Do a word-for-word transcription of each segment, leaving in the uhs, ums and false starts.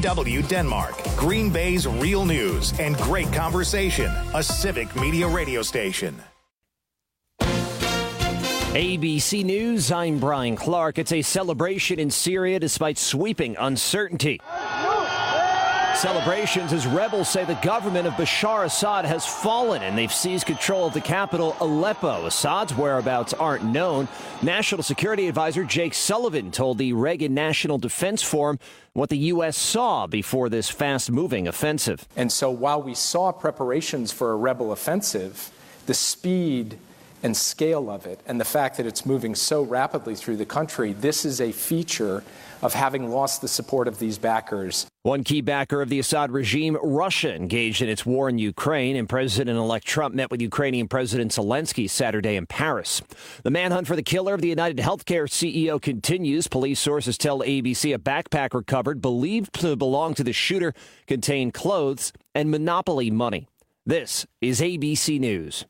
W Denmark, Green Bay's real news and great conversation, a civic media radio station. A B C News, I'm Brian Clark. It's a celebration in Syria despite sweeping uncertainty. Celebrations as rebels say the government of Bashar Assad has fallen and they've seized control of the capital, Aleppo. Assad's whereabouts aren't known. National Security Advisor Jake Sullivan told the Reagan National Defense Forum what the U S saw before this fast-moving offensive. And so while we saw preparations for a rebel offensive, the speed and scale of it and the fact that it's moving so rapidly through the country, this is a feature of having lost the support of these backers. One key backer of the Assad regime, Russia, engaged in its war in Ukraine, and President-elect Trump met with Ukrainian President Zelensky Saturday in Paris. The manhunt for the killer of the United Healthcare C E O continues. Police sources tell A B C a backpack recovered, believed to belong to the shooter, contained clothes and Monopoly money. This is A B C News.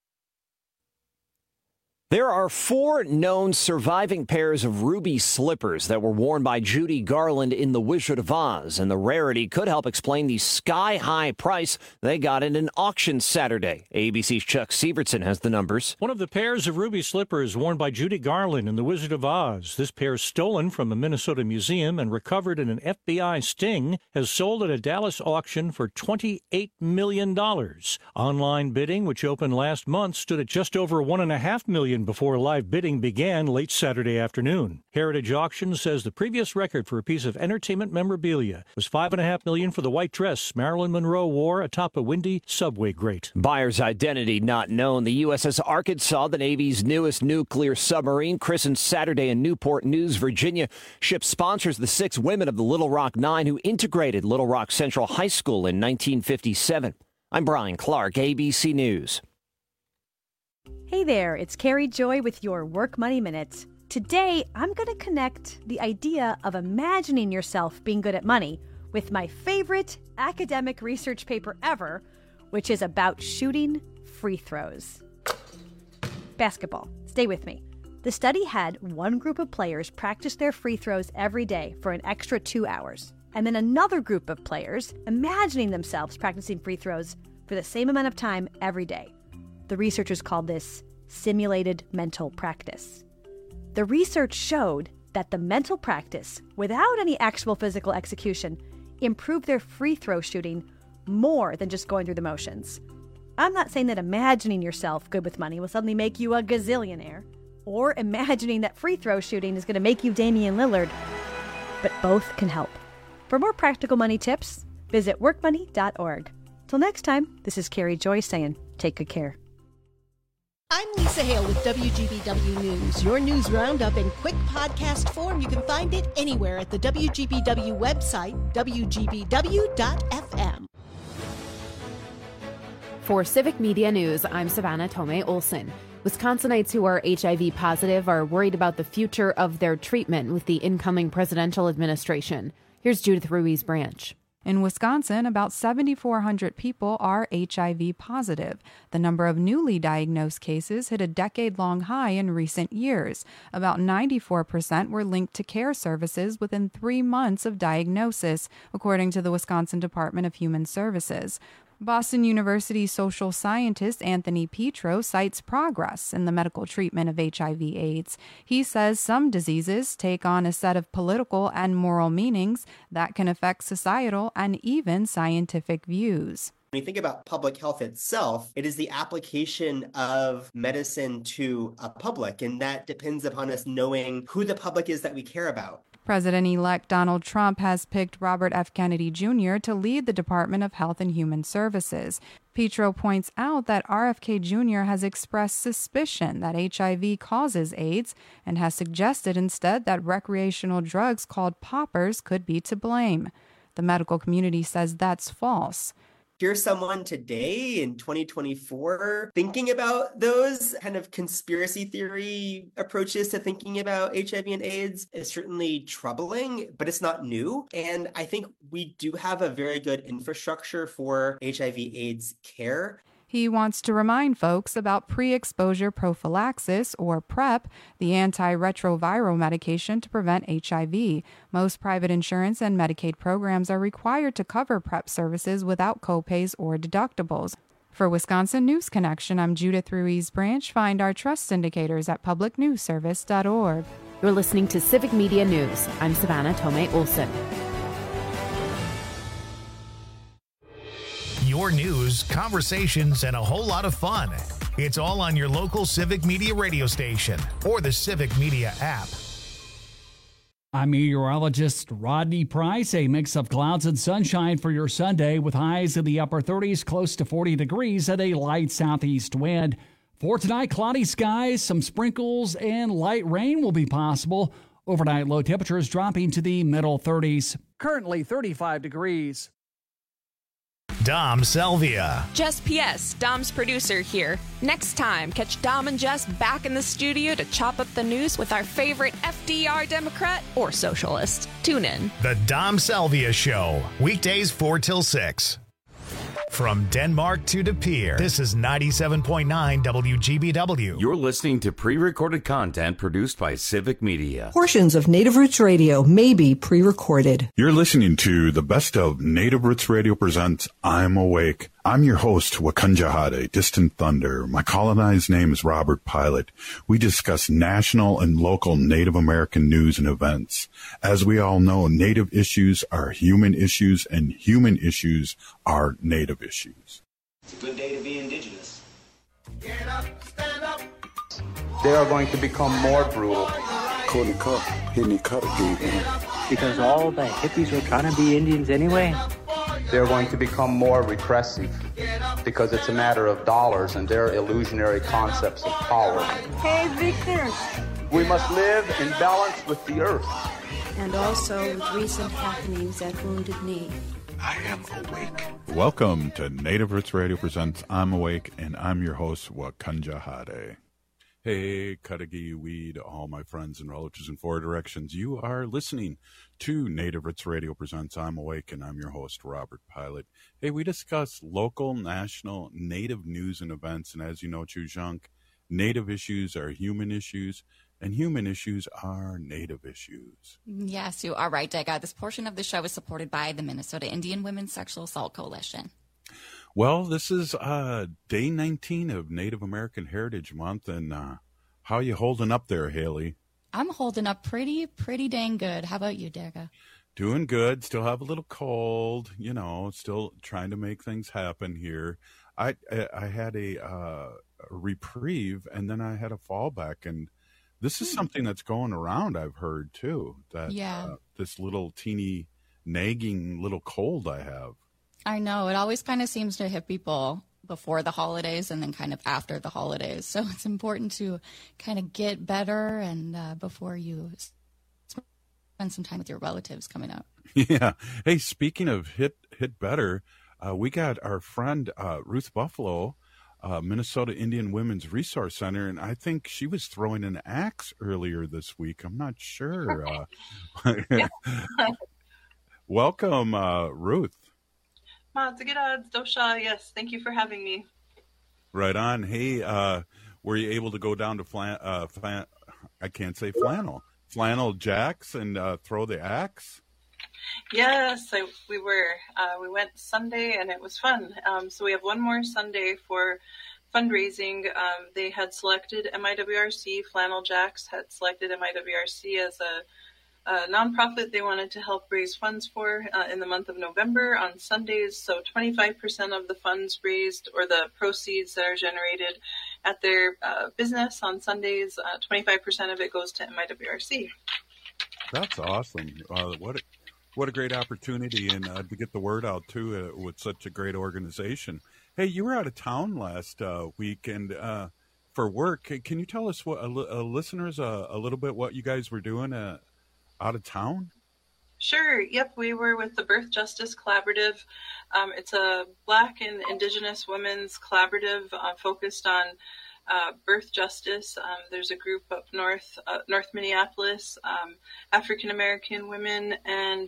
There are four known surviving pairs of ruby slippers that were worn by Judy Garland in The Wizard of Oz, and the rarity could help explain the sky-high price they got in an auction Saturday. A B C's Chuck Sievertson has the numbers. One of the pairs of ruby slippers worn by Judy Garland in The Wizard of Oz. This pair, stolen from a Minnesota museum and recovered in an F B I sting, has sold at a Dallas auction for twenty-eight million dollars. Online bidding, which opened last month, stood at just over one point five million dollars before live bidding began late Saturday afternoon. Heritage Auctions says the previous record for a piece of entertainment memorabilia was five point five million dollars for the white dress Marilyn Monroe wore atop a windy subway grate. Buyer's identity not known. The U S S Arkansas, the Navy's newest nuclear submarine, christened Saturday in Newport News, Virginia. Ship sponsors the six women of the Little Rock Nine who integrated Little Rock Central High School in nineteen fifty-seven. I'm Brian Clark, A B C News. Hey there, it's Carrie Joy with your Work Money Minute. Today, I'm going to connect the idea of imagining yourself being good at money with my favorite academic research paper ever, which is about shooting free throws. Basketball. Stay with me. The study had one group of players practice their free throws every day for an extra two hours, and then another group of players imagining themselves practicing free throws for the same amount of time every day. The researchers called this simulated mental practice. The research showed that the mental practice, without any actual physical execution, improved their free throw shooting more than just going through the motions. I'm not saying that imagining yourself good with money will suddenly make you a gazillionaire, or imagining that free throw shooting is going to make you Damian Lillard, but both can help. For more practical money tips, visit work money dot org. Till next time, this is Carrie Joy saying, take good care. I'm Lisa Hale with W G B W News, your news roundup in quick podcast form. You can find it anywhere at the W G B W website, W G B W dot F M. For Civic Media News, I'm Savannah Tomei Olson. Wisconsinites who are H I V positive are worried about the future of their treatment with the incoming presidential administration. Here's Judith Ruiz Branch. In Wisconsin, about seven thousand four hundred people are H I V positive. The number of newly diagnosed cases hit a decade-long high in recent years. About ninety-four percent were linked to care services within three months of diagnosis, according to the Wisconsin Department of Human Services. Boston University social scientist Anthony Petro cites progress in the medical treatment of H I V AIDS. He says some diseases take on a set of political and moral meanings that can affect societal and even scientific views. When you think about public health itself, it is the application of medicine to a public, and that depends upon us knowing who the public is that we care about. President-elect Donald Trump has picked Robert F. Kennedy Junior to lead the Department of Health and Human Services. Petro points out that R F K Junior has expressed suspicion that H I V causes AIDS and has suggested instead that recreational drugs called poppers could be to blame. The medical community says that's false. Here's someone today in twenty twenty-four thinking about those kind of conspiracy theory approaches to thinking about H I V and AIDS is certainly troubling, but it's not new. And I think we do have a very good infrastructure for H I V AIDS care. He wants to remind folks about pre-exposure prophylaxis, or PrEP, the antiretroviral medication to prevent H I V. Most private insurance and Medicaid programs are required to cover PrEP services without copays or deductibles. For Wisconsin News Connection, I'm Judith Ruiz Branch. Find our trust indicators at public news service dot org. You're listening to Civic Media News. I'm Savannah Tomei Olson. Your news, conversations, and a whole lot of fun. It's all on your local Civic Media radio station or the Civic Media app. I'm meteorologist Rodney Price. A mix of clouds and sunshine for your Sunday with highs in the upper thirties, close to forty degrees, and a light southeast wind. For tonight, cloudy skies, some sprinkles, and light rain will be possible. Overnight low temperatures dropping to the middle thirties. Currently thirty-five degrees. Dom Salvia. Jess P S, Dom's producer here. Next time, catch Dom and Jess back in the studio to chop up the news with our favorite F D R Democrat or socialist. Tune in. The Dom Salvia Show, weekdays four till six. From Denmark to De Pere, this is ninety-seven point nine W G B W. You're listening to pre-recorded content produced by Civic Media. Portions of Native Roots Radio may be pre-recorded. You're listening to the best of Native Roots Radio presents I'm Awake. I'm your host, Wakanja Hade, Distant Thunder. My colonized name is Robert Pilot. We discuss national and local Native American news and events. As we all know, Native issues are human issues, and human issues are Native issues. It's a good day to be indigenous. Get up, stand up. They are going to become more brutal. Because all the hippies were trying to be Indians anyway. They're going to become more repressive because it's a matter of dollars and their illusionary concepts of power. Hey, Victor. We must live in balance with the earth. And also with recent happenings at Wounded Knee. I am awake. Welcome to Native Roots Radio presents I'm Awake, and I'm your host, Wakanja Hade. Hey, Cudahy Weed, all my friends and relatives in four directions. You are listening to Native Roots Radio presents I'm Awake, and I'm your host, Robert Pilot. Hey, we discuss local, national, Native news and events, and as you know, Chujunk, Native issues are human issues, and human issues are Native issues. Yes, you are right, Dega. This portion of the show is supported by the Minnesota Indian Women's Sexual Assault Coalition. Well, this is uh, day nineteen of Native American Heritage Month, and uh, how you holding up there, Haley? I'm holding up pretty, pretty dang good. How about you, Dega? Doing good. Still have a little cold, you know, still trying to make things happen here. I I, I had a, uh, a reprieve, and then I had a fallback, and this is something that's going around, I've heard, too, that yeah. uh, this little teeny nagging little cold I have. I know. It always kind of seems to hit people before the holidays and then kind of after the holidays. So it's important to kind of get better and uh, before you spend some time with your relatives coming up. Yeah. Hey, speaking of hit hit better, uh, we got our friend uh, Ruth Buffalo, uh, Minnesota Indian Women's Resource Center, and I think she was throwing an axe earlier this week. I'm not sure. Uh, welcome, uh, Ruth. Dosha, yes, thank you for having me. Right on. Hey, uh, were you able to go down to flan, uh, flan, I can't say flannel, flannel jacks and uh, throw the axe? Yes, I, we were. Uh, we went Sunday and it was fun. Um, so we have one more Sunday for fundraising. Um, they had selected M I W R C, Flannel Jacks had selected M I W R C as a a nonprofit they wanted to help raise funds for uh, in the month of November on Sundays. So twenty-five percent of the funds raised or the proceeds that are generated at their uh, business on Sundays, uh, twenty-five percent of it goes to M I W R C. That's awesome. Uh, what a, what a great opportunity, and uh, to get the word out, too, uh, with such a great organization. Hey, you were out of town last uh, week and uh, for work. Can you tell us, what uh, listeners, uh, a little bit what you guys were doing uh, out of town? Sure. Yep. We were with the Birth Justice Collaborative. Um, it's a Black and Indigenous women's collaborative uh, focused on uh, birth justice. Um, there's a group up north, uh, North Minneapolis, um, African American women and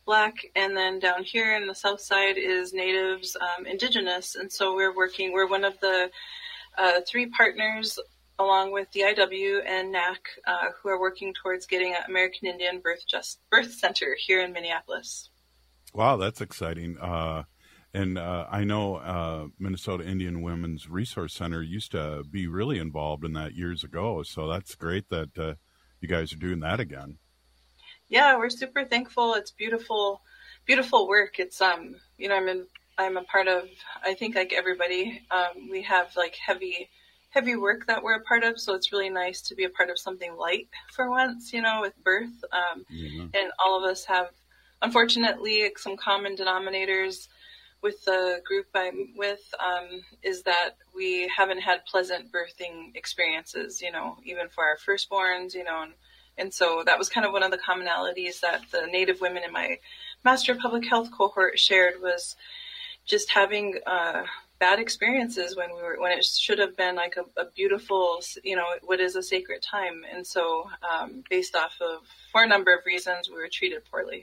Black, and then down here in the south side is Natives, um, Indigenous. And so we're working, we're one of the uh, three partners along with D I W and N A C uh, who are working towards getting an American Indian Birth Just Birth Center here in Minneapolis. Wow, that's exciting. Uh, and uh, I know uh, Minnesota Indian Women's Resource Center used to be really involved in that years ago. So that's great that uh, you guys are doing that again. Yeah, we're super thankful. It's beautiful, beautiful work. It's, um, you know, I'm in, I'm a part of, I think like everybody, um, we have like heavy, heavy work that we're a part of. So it's really nice to be a part of something light for once, you know, with birth. Um, mm-hmm. And all of us have, unfortunately, some common denominators with the group I'm with, um, is that we haven't had pleasant birthing experiences, you know, even for our firstborns, you know, and, and so that was kind of one of the commonalities that the Native women in my Master of Public Health cohort shared, was just having uh, bad experiences when we were, when it should have been like a, a beautiful, you know, what is a sacred time. And so um, based off of, for a number of reasons, we were treated poorly.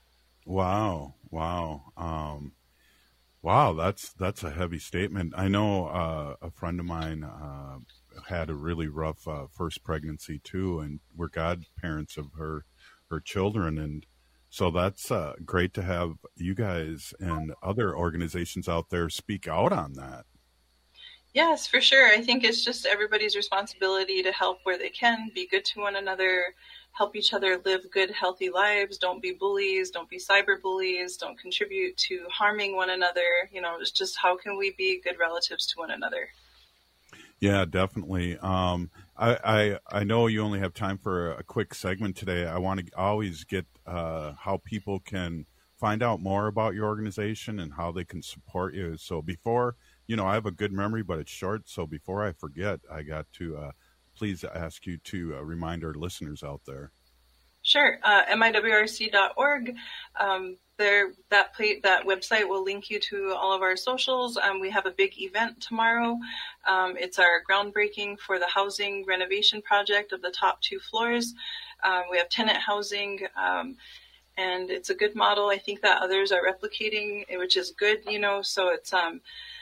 Wow. Wow. Um, wow. That's, that's a heavy statement. I know uh, a friend of mine uh, had a really rough uh, first pregnancy too, and we're godparents of her, her children. And so that's uh, great to have you guys and other organizations out there speak out on that. Yes, for sure. I think it's just everybody's responsibility to help where they can, be good to one another, help each other live good, healthy lives. Don't be bullies. Don't be cyber bullies. Don't contribute to harming one another. You know, it's just how can we be good relatives to one another? Yeah, definitely. Um, I, I I know you only have time for a quick segment today. I want to always get uh, how people can find out more about your organization and how they can support you. So before, you know, I have a good memory, but it's short. So before I forget, I got to uh, please ask you to uh, remind our listeners out there. Sure. Uh, M I W R C dot org. Um, there, that play, that website will link you to all of our socials. Um, we have a big event tomorrow. Um, it's our groundbreaking for the housing renovation project of the top two floors. Um, we have tenant housing, um, and it's a good model. I think that others are replicating, which is good, you know, so it's, um,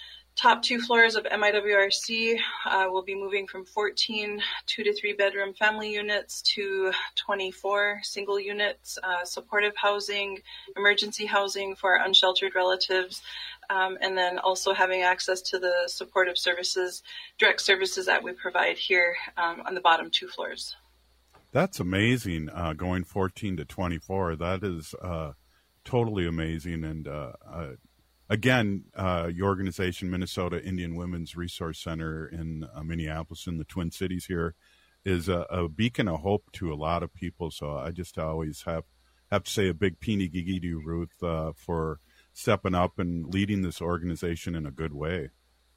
top two floors of M I W R C uh, will be moving from fourteen two to three bedroom family units to twenty-four single units, uh, supportive housing, emergency housing for our unsheltered relatives, um, and then also having access to the supportive services, direct services that we provide here um, on the bottom two floors. That's amazing, uh, going fourteen to twenty-four. That is uh, totally amazing. And uh, uh, Again, uh, your organization, Minnesota Indian Women's Resource Center in uh, Minneapolis, in the Twin Cities here, is a, a beacon of hope to a lot of people. So I just always have, have to say a big peeny gigi to you, Ruth, uh, for stepping up and leading this organization in a good way.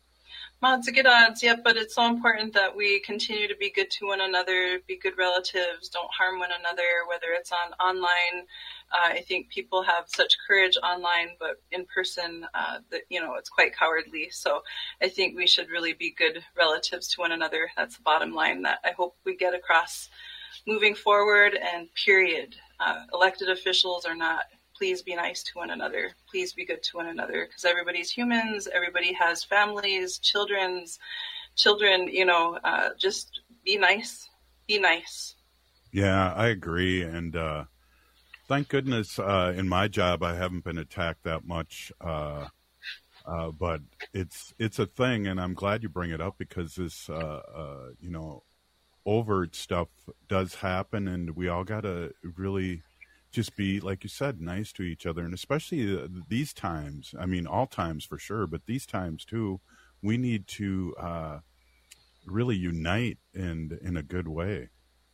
Well, it's a good odds, yeah, but it's so important that we continue to be good to one another, be good relatives, don't harm one another, whether it's on online. Uh, I think people have such courage online, but in person, uh, that, you know, it's quite cowardly. So I think we should really be good relatives to one another. That's the bottom line that I hope we get across moving forward, and period. Uh, elected officials are not. Please be nice to one another. Please be good to one another, because everybody's humans. Everybody has families, children's children, you know, uh, just be nice, be nice. Yeah, I agree. And uh, thank goodness uh, in my job, I haven't been attacked that much. Uh, uh, but it's, it's a thing. And I'm glad you bring it up, because this, uh, uh, you know, overt stuff does happen, and we all got to really just be, like you said, nice to each other. And especially uh, these times, I mean, all times for sure, but these times too, we need to uh, really unite and in a good way.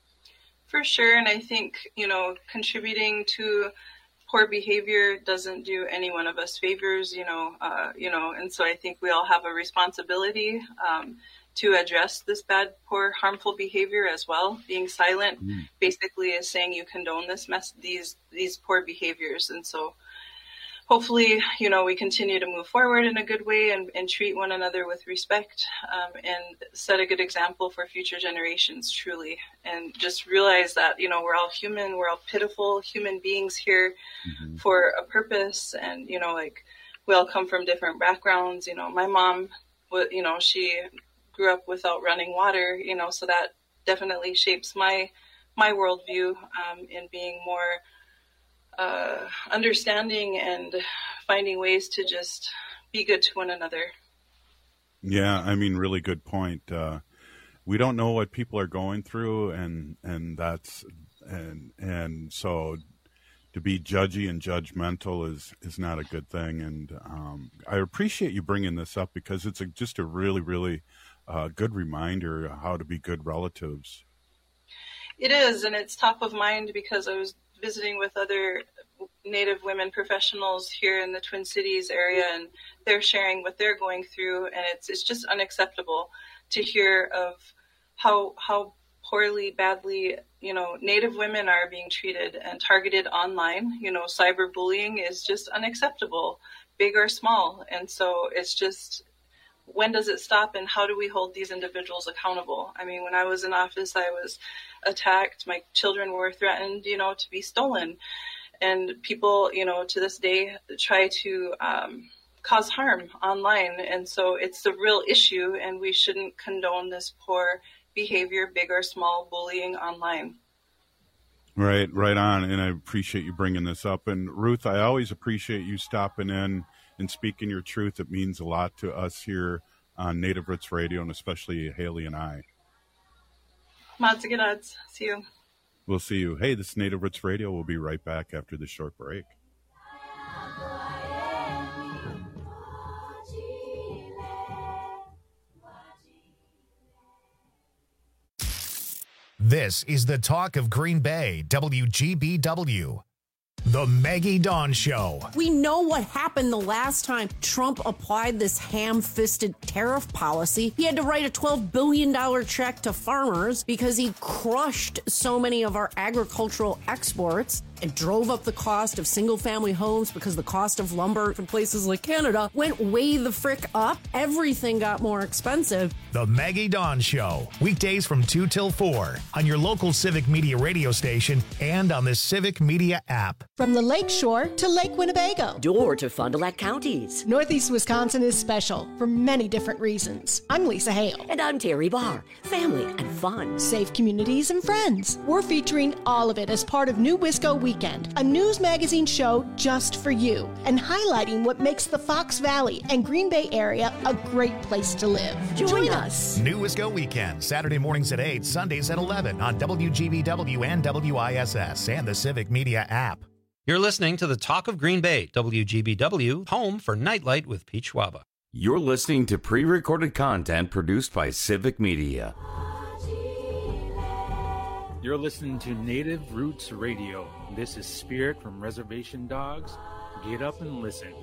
For sure. And I think, you know, contributing to poor behavior doesn't do any one of us favors, you know, uh, you know, and so I think we all have a responsibility um, to address this bad, poor, harmful behavior as well. Being silent mm. basically is saying you condone this mess, these these poor behaviors. And so hopefully, you know, we continue to move forward in a good way and, and treat one another with respect, um, and set a good example for future generations, truly. And just realize that, you know, we're all human, we're all pitiful human beings here mm-hmm. for a purpose. And, you know, like, we all come from different backgrounds. You know, my mom, you know, she grew up without running water, you know, so that definitely shapes my, my worldview, um, in being more uh, understanding and finding ways to just be good to one another. Yeah, I mean, really good point. Uh, we don't know what people are going through, and and that's and and so to be judgy and judgmental is is not a good thing. And um, I appreciate you bringing this up, because it's a, just a really really uh, good reminder of how to be good relatives. It is, and it's top of mind because I was visiting with other Native women professionals here in the Twin Cities area, and they're sharing what they're going through, and it's it's just unacceptable to hear of how how poorly, badly, you know, Native women are being treated and targeted online. You know, cyberbullying is just unacceptable, big or small, and so it's just, when does it stop, and how do we hold these individuals accountable? I mean, when I was in office, I was attacked. My children were threatened, you know, to be stolen. And people, you know, to this day try to um, cause harm online. And so it's a real issue, and we shouldn't condone this poor behavior, big or small, bullying online. Right, right on. And I appreciate you bringing this up. And Ruth, I always appreciate you stopping in and speaking your truth. It means a lot to us here on Native Roots Radio, and especially Haley and I. Matsigadats. See you. We'll see you. Hey, this is Native Roots Radio. We'll be right back after this short break. This is the talk of Green Bay, W G B W. The Maggie Dawn Show. We know what happened the last time Trump applied this ham-fisted tariff policy. He had to write a twelve billion dollars check to farmers because he crushed so many of our agricultural exports. It drove up the cost of single-family homes because the cost of lumber in places like Canada went way the frick up. Everything got more expensive. The Maggie Dawn Show. Weekdays from two till four on your local Civic Media radio station and on the Civic Media app. From the Lake Shore to Lake Winnebago. Door to Fond du Lac counties. Northeast Wisconsin is special for many different reasons. I'm Lisa Hale. And I'm Terry Barr. Family and fun. Safe communities and friends. We're featuring all of it as part of New Wisco Weekend, a news magazine show just for you, and highlighting what makes the Fox Valley and Green Bay area a great place to live. Join, Join us. New Wisco Weekend, Saturday mornings at eight, Sundays at eleven on W G B W and W I S S and the Civic Media app. You're listening to the Talk of Green Bay, W G B W, home for Nightlight with Pete Schwaba. You're listening to pre-recorded content produced by Civic Media. You're listening to Native Roots Radio. This is Spirit from Reservation Dogs. Get up and listen.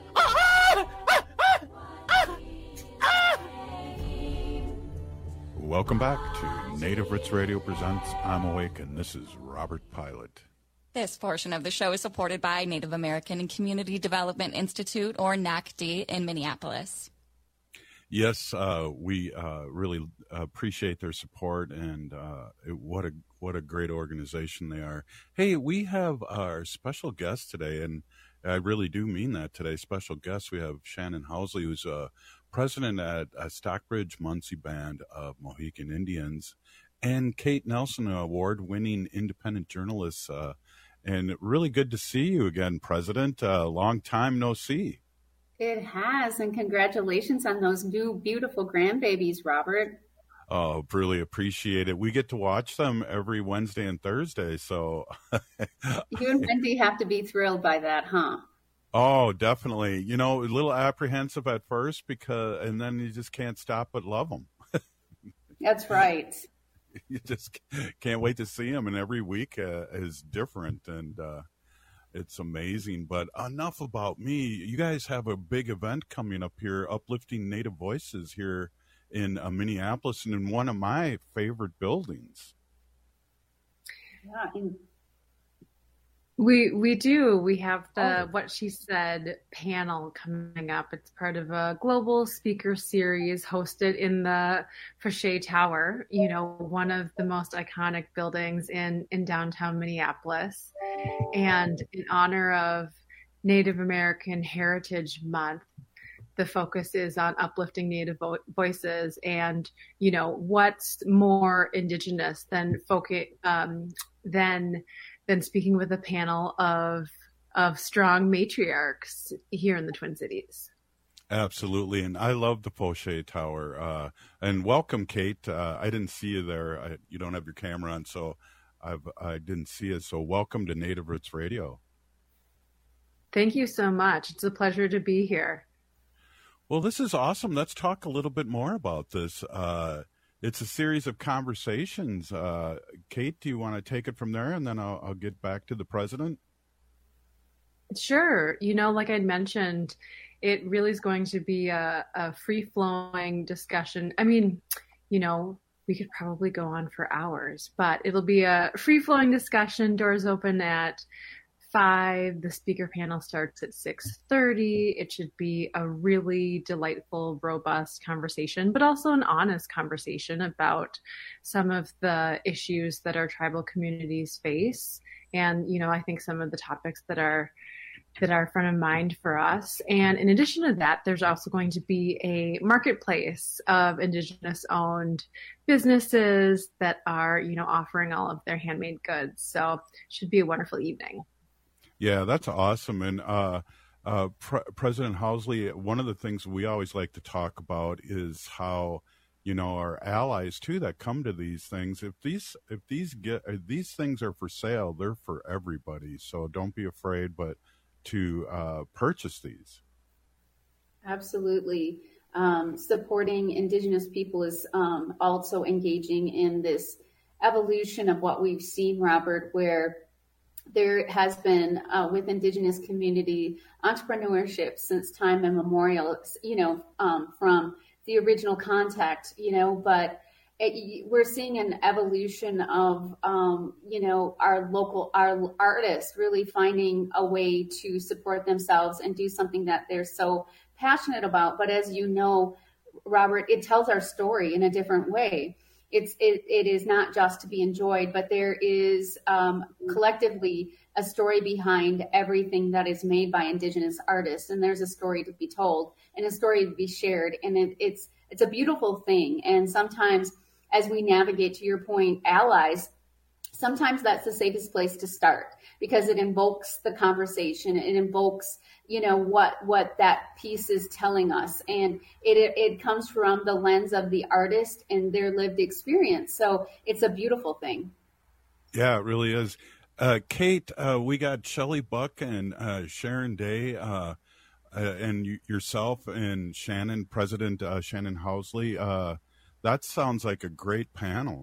Welcome back to Native Roots Radio presents I'm Awake, and this is Robert Pilot. This portion of the show is supported by Native American and Community Development Institute, or N A C D, in Minneapolis. Yes, uh, we uh, really appreciate their support, and uh, it, what a what a great organization they are. Hey, we have our special guest today, and I really do mean that today. Special guest, we have Shannon Housley, who's a president at a Stockbridge Munsee Band of Mohican Indians, and Kate Nelson, an award-winning independent journalist. Uh, and really good to see you again, President. Uh, long time no see. It has, and congratulations on those new beautiful grandbabies, Robert. Oh, really appreciate it. We get to watch them every Wednesday and Thursday, so... You and Wendy have to be thrilled by that, huh? Oh, definitely. You know, a little apprehensive at first, because, and then you just can't stop but love them. That's right. You just can't wait to see them, and every week uh, is different, and uh, it's amazing. But enough about me. You guys have a big event coming up here, Uplifting Native Voices, here in uh, Minneapolis, and in one of my favorite buildings. Yeah, in We we do. We have the oh. What She Said panel coming up. It's part of a global speaker series hosted in the Foshay Tower, you know, one of the most iconic buildings in, in downtown Minneapolis. And in honor of Native American Heritage Month, the focus is on uplifting Native vo- voices. And, you know, what's more Indigenous than focus, um, than than speaking with a panel of of strong matriarchs here in the Twin Cities. Absolutely, and I love the Foshay Tower. Uh, and welcome, Kate. Uh, I didn't see you there. I, you don't have your camera on, so I've, I didn't see it. So welcome to Native Roots Radio. Thank you so much. It's a pleasure to be here. Well, this is awesome. Let's talk a little bit more about this. Uh, It's a series of conversations. Uh, Kate, do you want to take it from there, and then I'll, I'll get back to the president? Sure. You know, like I'd mentioned, it really is going to be a, a free-flowing discussion. I mean, you know, we could probably go on for hours, but it'll be a free-flowing discussion. Doors open at five. The speaker panel starts at six thirty. It should be a really delightful, robust conversation, but also an honest conversation about some of the issues that our tribal communities face. And, you know, I think some of the topics that are that are front of mind for us. And in addition to that, there's also going to be a marketplace of Indigenous owned businesses that are, you know, offering all of their handmade goods. So it should be a wonderful evening. Yeah, that's awesome. And uh, uh, Pre- President Housley, one of the things we always like to talk about is how, you know, our allies too that come to these things. If these if these get if these things are for sale, they're for everybody. So don't be afraid, but to uh, purchase these. Absolutely, um, supporting Indigenous people is um, also engaging in this evolution of what we've seen, Robert, where there has been uh, with Indigenous community entrepreneurship since time immemorial, you know, um, from the original contact, you know, but it, we're seeing an evolution of, um, you know, our local, our artists really finding a way to support themselves and do something that they're so passionate about. But as you know, Robert, it tells our story in a different way. It's it, it is not just to be enjoyed, but there is um, collectively a story behind everything that is made by Indigenous artists, and there's a story to be told and a story to be shared, and it, it's it's a beautiful thing. And sometimes, as we navigate, to your point, allies, sometimes that's the safest place to start because it invokes the conversation. It invokes, you know, what what that piece is telling us. And it, it it comes from the lens of the artist and their lived experience. So it's a beautiful thing. Yeah, it really is. Uh, Kate, uh, we got Shelley Buck and uh, Sharon Day uh, uh, and y- yourself and Shannon, President uh, Shannon Housley. Uh, that sounds like a great panel.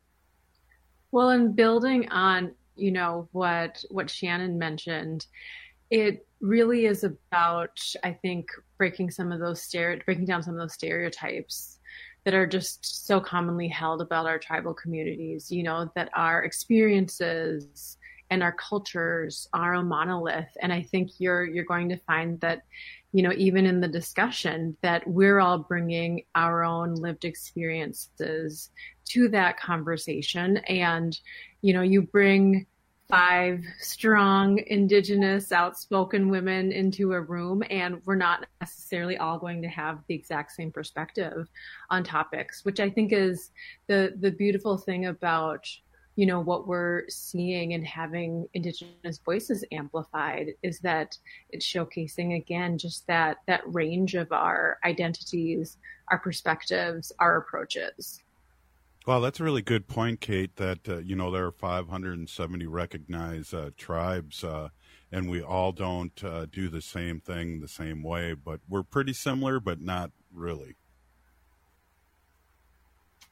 Well, and building on, you know, what what Shannon mentioned, it really is about, I think, breaking some of those stere- breaking down some of those stereotypes that are just so commonly held about our tribal communities, you know, that our experiences and our cultures are a monolith. And I think you're you're going to find that, you know, even in the discussion, that we're all bringing our own lived experiences to that conversation. And, you know, you bring five strong Indigenous outspoken women into a room, and we're not necessarily all going to have the exact same perspective on topics, which I think is the the beautiful thing about, you know, what we're seeing and having Indigenous voices amplified is that it's showcasing, again, just that that range of our identities, our perspectives, our approaches. Well, that's a really good point, Kate, that, uh, you know, there are five hundred seventy recognized uh, tribes, uh, and we all don't uh, do the same thing the same way, but we're pretty similar, but not really.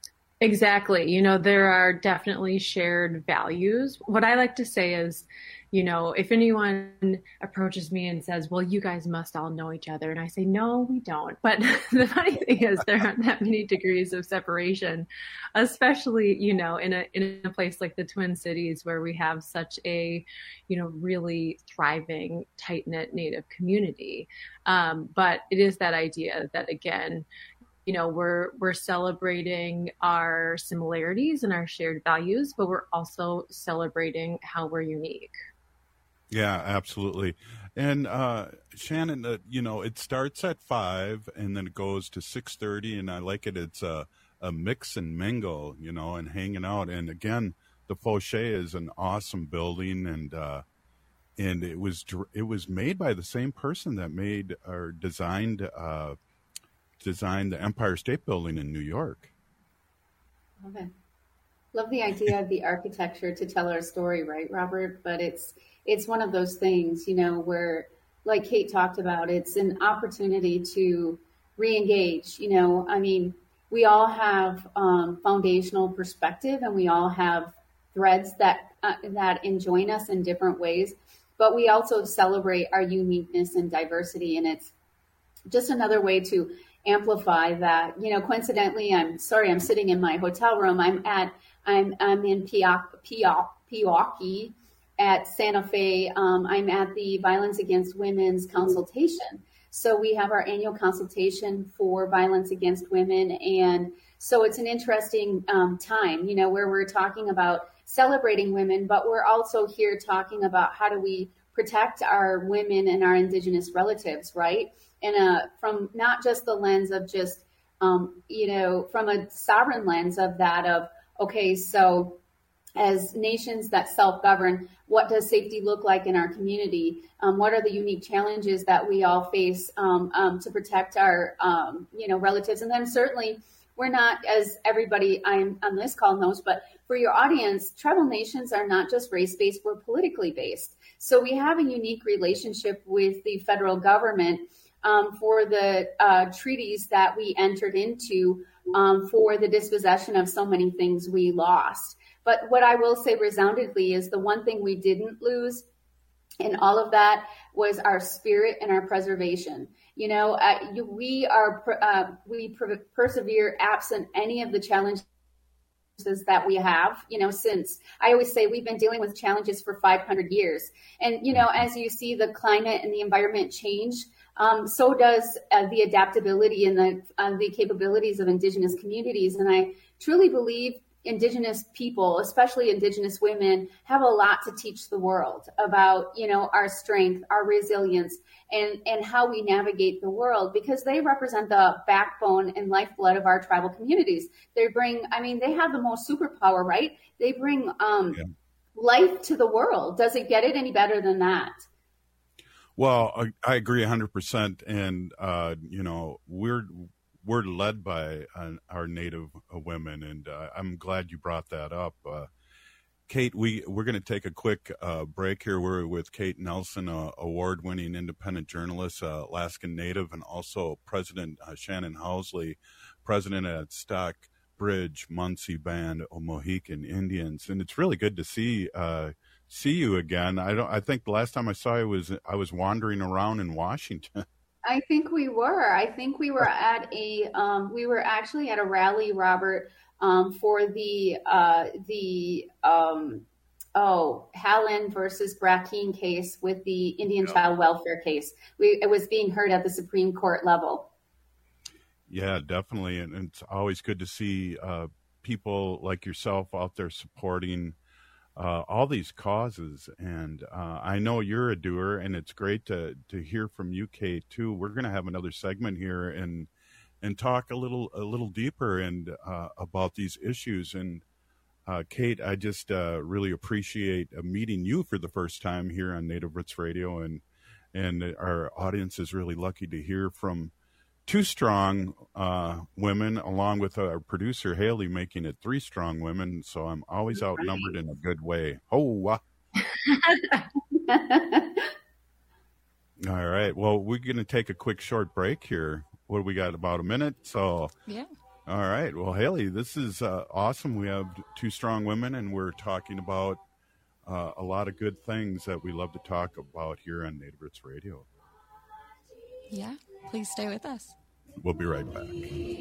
Exactly. You know, there are definitely shared values. What I like to say is, you know, if anyone approaches me and says, well, you guys must all know each other. And I say, no, we don't. But the funny thing is there aren't that many degrees of separation, especially, you know, in a, in a place like the Twin Cities where we have such a, you know, really thriving, tight-knit Native community. Um, but it is that idea that, again, you know, we're we're celebrating our similarities and our shared values, but we're also celebrating how we're unique. Yeah, absolutely. And uh, Shannon, uh, you know, it starts at five and then it goes to six thirty, and I like it. It's a, a mix and mingle, you know, and hanging out. And again, the Fauché is an awesome building, and uh, and it was it was made by the same person that made or designed. Uh, designed the Empire State Building in New York. Love it. Love the idea of the architecture to tell our story, right, Robert? But it's it's one of those things, you know, where, like Kate talked about, it's an opportunity to re-engage. You know, I mean, we all have um, foundational perspective, and we all have threads that uh, that enjoin us in different ways. But we also celebrate our uniqueness and diversity, and it's just another way to amplify that. You know, coincidentally, I'm sorry, I'm sitting in my hotel room. I'm at, I'm, I'm in Pewaukee at Santa Fe. Um, I'm at the Violence Against Women's consultation. So we have our annual consultation for violence against women. And so it's an interesting um, time, you know, where we're talking about celebrating women, but we're also here talking about how do we protect our women and our Indigenous relatives, right? And uh, from not just the lens of just, um, you know, from a sovereign lens of that of, okay, so as nations that self-govern, what does safety look like in our community? Um, what are the unique challenges that we all face um, um, to protect our, um, you know, relatives? And then certainly we're not, as everybody I'm on this call knows, but for your audience, tribal nations are not just race-based, we're politically based. So we have a unique relationship with the federal government Um, for the uh, treaties that we entered into um, for the dispossession of so many things we lost. But what I will say resoundingly is the one thing we didn't lose in all of that was our spirit and our preservation. You know, uh, you, we are uh, we per- persevere absent any of the challenges that we have, you know, since I always say we've been dealing with challenges for five hundred years. And, you know, as you see the climate and the environment change, Um, so does uh, the adaptability and the uh, the capabilities of Indigenous communities. And I truly believe Indigenous people, especially Indigenous women, have a lot to teach the world about, you know, our strength, our resilience, and, and how we navigate the world, because they represent the backbone and lifeblood of our tribal communities. They bring, I mean, they have the most superpower, right? They bring um, yeah. life to the world. Does it get it any better than that? Well, I, I agree one hundred percent. And, uh, you know, we're we're led by uh, our Native uh, women, and uh, I'm glad you brought that up. Uh, Kate, we, we're going to take a quick uh, break here. We're with Kate Nelson, uh, award-winning independent journalist, uh, Alaskan Native, and also President uh, Shannon Housley, president at Stockbridge Munsee Band of Mohican Indians. And it's really good to see uh see you again. I don't I think the last time I saw you was I was wandering around in Washington. I think we were. I think we were at a um, we were actually at a rally, Robert, um, for the uh, the um, oh Hallen versus Brackeen case with the Indian yep. child welfare case. We it was being heard at the Supreme Court level. Yeah, definitely, and, and it's always good to see uh, people like yourself out there supporting Uh, all these causes. And uh, I know you're a doer, and it's great to to hear from you, Kate, too. We're going to have another segment here and and talk a little a little deeper and uh, about these issues. And uh, Kate, I just uh, really appreciate uh, meeting you for the first time here on Native Roots Radio, and and our audience is really lucky to hear from two strong uh, women, along with our producer, Haley, making it three strong women. So I'm always outnumbered in a good way. Oh, uh. All right. Well, we're going to take a quick short break here. What do we got? About a minute. So, yeah. All right. Well, Haley, this is uh, awesome. We have two strong women, and we're talking about uh, a lot of good things that we love to talk about here on Native Roots Radio. Yeah, please stay with us. We'll be right back.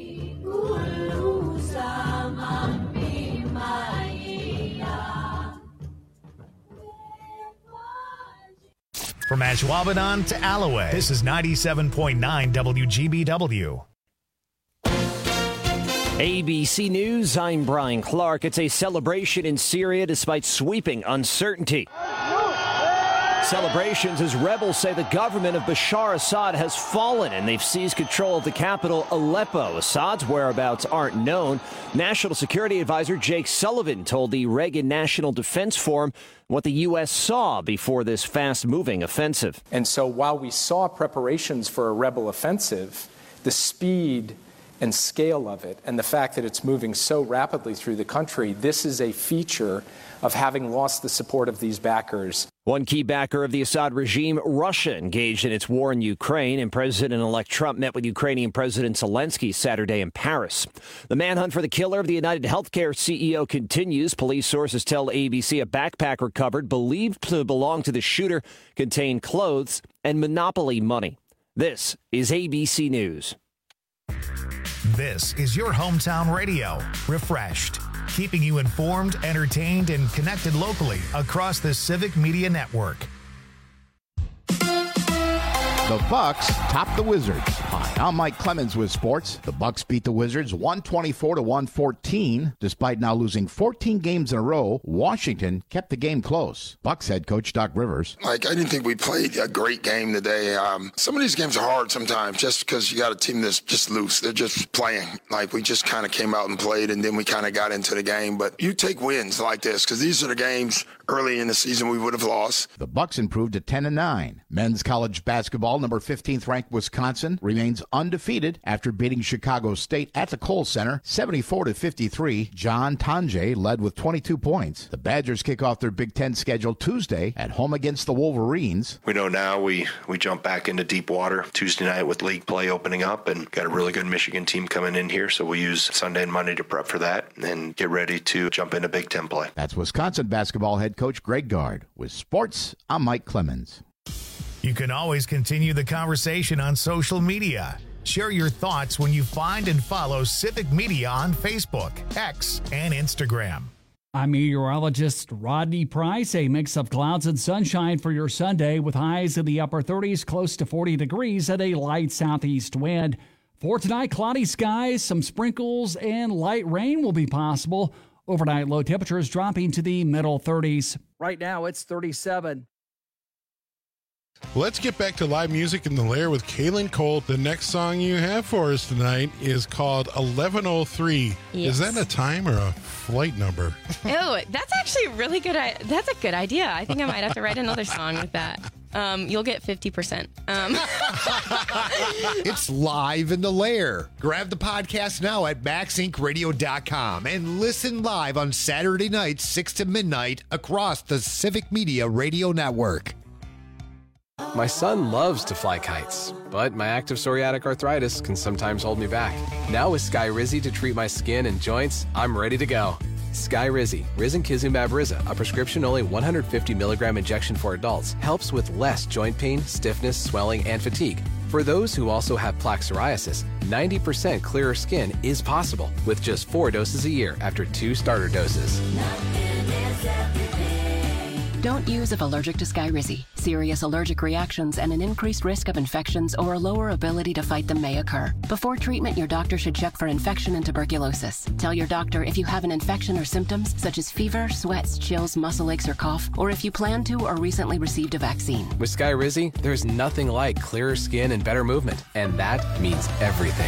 From Ashwaubenon to Alloway, this is ninety-seven point nine W G B W. A B C News, I'm Brian Clark. It's a celebration in Syria despite sweeping uncertainty. Celebrations as rebels say the government of Bashar Assad has fallen and they've seized control of the capital, Aleppo. Assad's whereabouts aren't known. National Security Advisor Jake Sullivan told the Reagan National Defense Forum what the U S saw before this fast-moving offensive. And so while we saw preparations for a rebel offensive, the speed and scale of it and the fact that it's moving so rapidly through the country, this is a feature of having lost the support of these backers. One key backer of the Assad regime, Russia, engaged in its war in Ukraine, and President-elect Trump met with Ukrainian President Zelensky Saturday in Paris. The manhunt for the killer of the United Healthcare C E O continues. Police sources tell A B C a backpack recovered, believed to belong to the shooter, contained clothes and Monopoly money. This is A B C News. This is your hometown radio, refreshed, keeping you informed, entertained, and connected locally across the Civic Media Network. The Bucks top the Wizards. Hi, I'm Mike Clemens with sports. The Bucks beat the Wizards one twenty-four to one fourteen. Despite now losing fourteen games in a row, Washington kept the game close. Bucks head coach Doc Rivers. Like, I didn't think we played a great game today. Um, some of these games are hard sometimes just because you got a team that's just loose. They're just playing. Like, we just kind of came out and played, and then we kind of got into the game. But you take wins like this because these are the games early in the season we would have lost. The Bucks improved to ten and nine. Men's college basketball, number fifteenth ranked Wisconsin, remains undefeated after beating Chicago State at the Kohl Center seventy-four to fifty-three. John Tonje led with twenty-two points. The Badgers kick off their Big Ten schedule Tuesday at home against the Wolverines. We know now we, we jump back into deep water Tuesday night with league play opening up, and got a really good Michigan team coming in here, so we'll use Sunday and Monday to prep for that and get ready to jump into Big Ten play. That's Wisconsin basketball head coach Greg Gard. With sports, I'm Mike Clemens. You can always continue the conversation on social media. Share your thoughts when you find and follow Civic Media on Facebook, X, and Instagram. I'm meteorologist Rodney Price. A mix of clouds and sunshine for your Sunday with highs in the upper thirties, close to forty degrees, and a light southeast wind. For tonight, cloudy skies, some sprinkles, and light rain will be possible. Overnight low temperatures dropping to the middle thirties. Right now, it's thirty-seven. Let's get back to live music in the Lair with Kaylin Colt. The next song you have for us tonight is called eleven oh three. Yes. Is that a time or a flight number? Oh, that's actually really good. That's a good idea. I think I might have to write another song with that. Um, you'll get fifty percent. Um. It's live in the Lair. Grab the podcast now at max inc radio dot com and listen live on Saturday nights, six to midnight, across the Civic Media Radio Network. My son loves to fly kites, but my active psoriatic arthritis can sometimes hold me back. Now with Skyrizi to treat my skin and joints, I'm ready to go. Skyrizi, risankizumab Riza, a prescription-only one hundred fifty milligram injection for adults, helps with less joint pain, stiffness, swelling, and fatigue. For those who also have plaque psoriasis, ninety percent clearer skin is possible with just four doses a year after two starter doses. Don't use if allergic to Skyrizi. Serious allergic reactions and an increased risk of infections or a lower ability to fight them may occur. Before treatment, your doctor should check for infection and tuberculosis. Tell your doctor if you have an infection or symptoms such as fever, sweats, chills, muscle aches, or cough, or if you plan to or recently received a vaccine. With Skyrizi, there's nothing like clearer skin and better movement, and that means everything.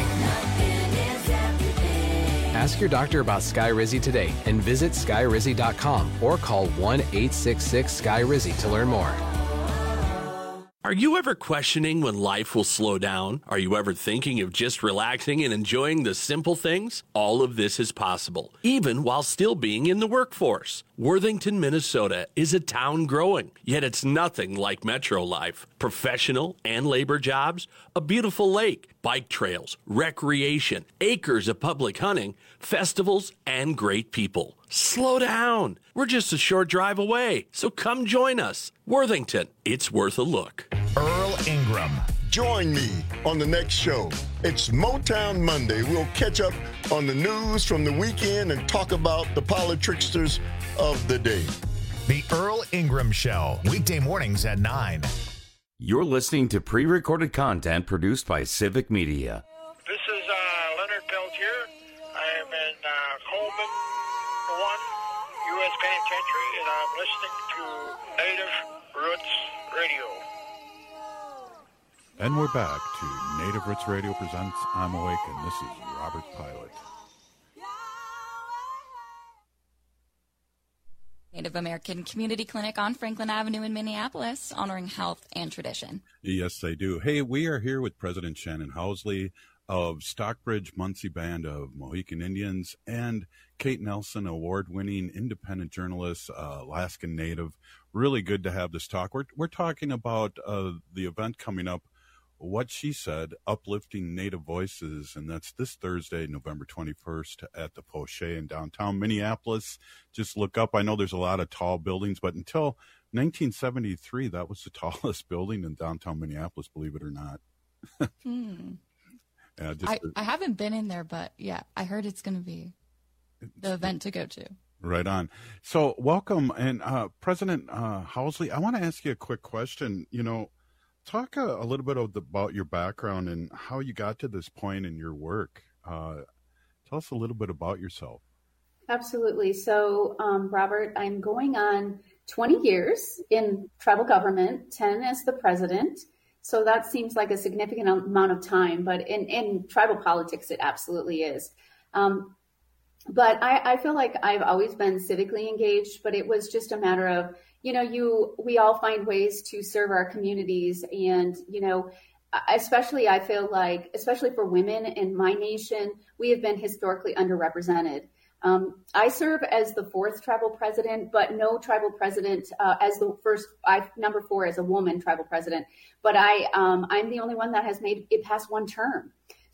Ask your doctor about Skyrizi today and visit skyrizi dot com or call one eight six six Sky Rizzy to learn more. Are you ever questioning when life will slow down? Are you ever thinking of just relaxing and enjoying the simple things? All of this is possible, even while still being in the workforce. Worthington, Minnesota is a town growing, yet it's nothing like metro life. Professional and labor jobs, a beautiful lake, bike trails, recreation, acres of public hunting, festivals, and great people. Slow down. We're just a short drive away, so come join us. Worthington, it's worth a look. Earl Ingram. Join me on the next show. It's Motown Monday. We'll catch up on the news from the weekend and talk about the politricksters of the day. The Earl Ingram Show, weekday mornings at nine. You're listening to pre-recorded content produced by Civic Media. This is uh, Leonard Peltier. I am in uh, Coleman one, U S Penitentiary, and I'm listening to Native Roots Radio. And we're back to Native Roots Radio presents I'm Awake, and this is Robert Pilot. Native American Community Clinic on Franklin Avenue in Minneapolis, honoring health and tradition. Yes, they do. Hey, we are here with President Shannon Housley of Stockbridge Munsee Band of Mohican Indians and Kate Nelson, award-winning independent journalist, uh, Alaskan Native. Really good to have this talk. We're, we're talking about uh, the event coming up, What She Said, Uplifting Native Voices, and that's this Thursday, November twenty-first at the Poche in downtown Minneapolis. Just look up. I know there's a lot of tall buildings, but until nineteen seventy-three, that was the tallest building in downtown Minneapolis, believe it or not. hmm. yeah, just I, I haven't been in there, but yeah, I heard it's going to be the event to go to. Right on. So welcome. And uh, President uh, Housley, I want to ask you a quick question. You know, Talk a, a little bit of the, about your background and how you got to this point in your work. Uh, tell us a little bit about yourself. Absolutely. So, um, Robert, I'm going on twenty years in tribal government, ten as the president. So that seems like a significant amount of time, but in, in tribal politics, it absolutely is. Um, but I, I feel like I've always been civically engaged, but it was just a matter of, you know, you, we all find ways to serve our communities. And, you know, especially I feel like, especially for women in my nation, we have been historically underrepresented. Um, I serve as the fourth tribal president, but no tribal president uh, as the first, I number four as a woman tribal president. But I, um, I'm the only one that has made it past one term.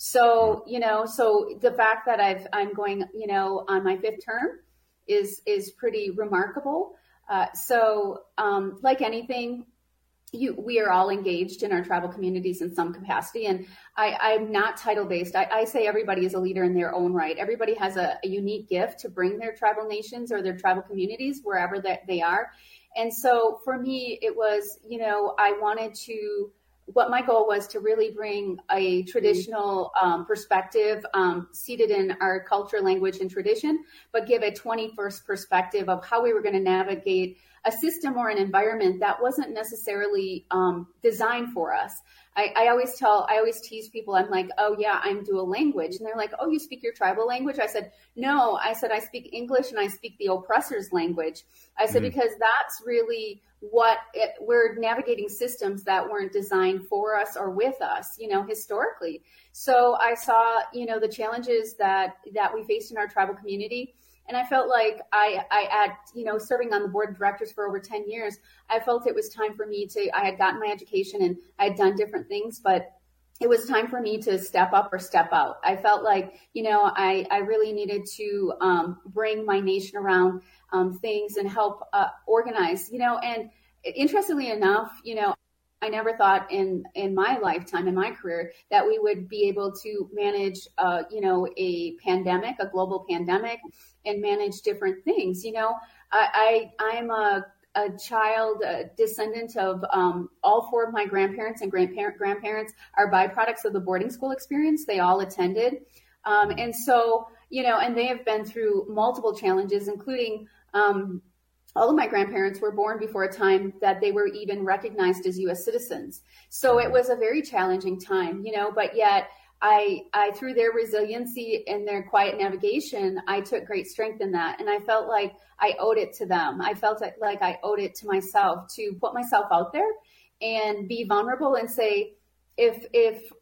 So, you know, so the fact that I've, I'm going, you know, on my fifth term is, is pretty remarkable. Uh, so, um, like anything, you, we are all engaged in our tribal communities in some capacity. And I, I'm not title based. I, I say everybody is a leader in their own right. Everybody has a, a unique gift to bring their tribal nations or their tribal communities wherever that they are. And so for me, it was, you know, I wanted to, what my goal was to really bring a traditional um, perspective um, seated in our culture, language, and tradition, but give a twenty-first perspective of how we were going to navigate a system or an environment that wasn't necessarily um, designed for us. I, I always tell, I always tease people, I'm like, oh yeah, I'm dual language. And they're like, oh, you speak your tribal language? I said, no, I said, I speak English and I speak the oppressor's language. I said, mm-hmm. because that's really what it, we're navigating systems that weren't designed for us or with us, you know, historically. So I saw, you know, the challenges that, that we faced in our tribal community. And I felt like I, I had, you know, serving on the board of directors for over ten years, I felt it was time for me to, I had gotten my education and I had done different things, but it was time for me to step up or step out. I felt like, you know, I, I really needed to um, bring my nation around um, things and help uh, organize, you know, and interestingly enough, you know, I never thought in, in my lifetime, in my career, that we would be able to manage, uh, you know, a pandemic, a global pandemic, and manage different things. You know, I, I I'm a, a child, a descendant of um, all four of my grandparents and grandparent grandparents are byproducts of the boarding school experience. They all attended. Um, and so, you know, and they have been through multiple challenges, including um, all of my grandparents were born before a time that they were even recognized as U S citizens. So it was a very challenging time, you know, but yet I, I, through their resiliency and their quiet navigation, I took great strength in that. And I felt like I owed it to them. I felt like I owed it to myself to put myself out there and be vulnerable and say, if, if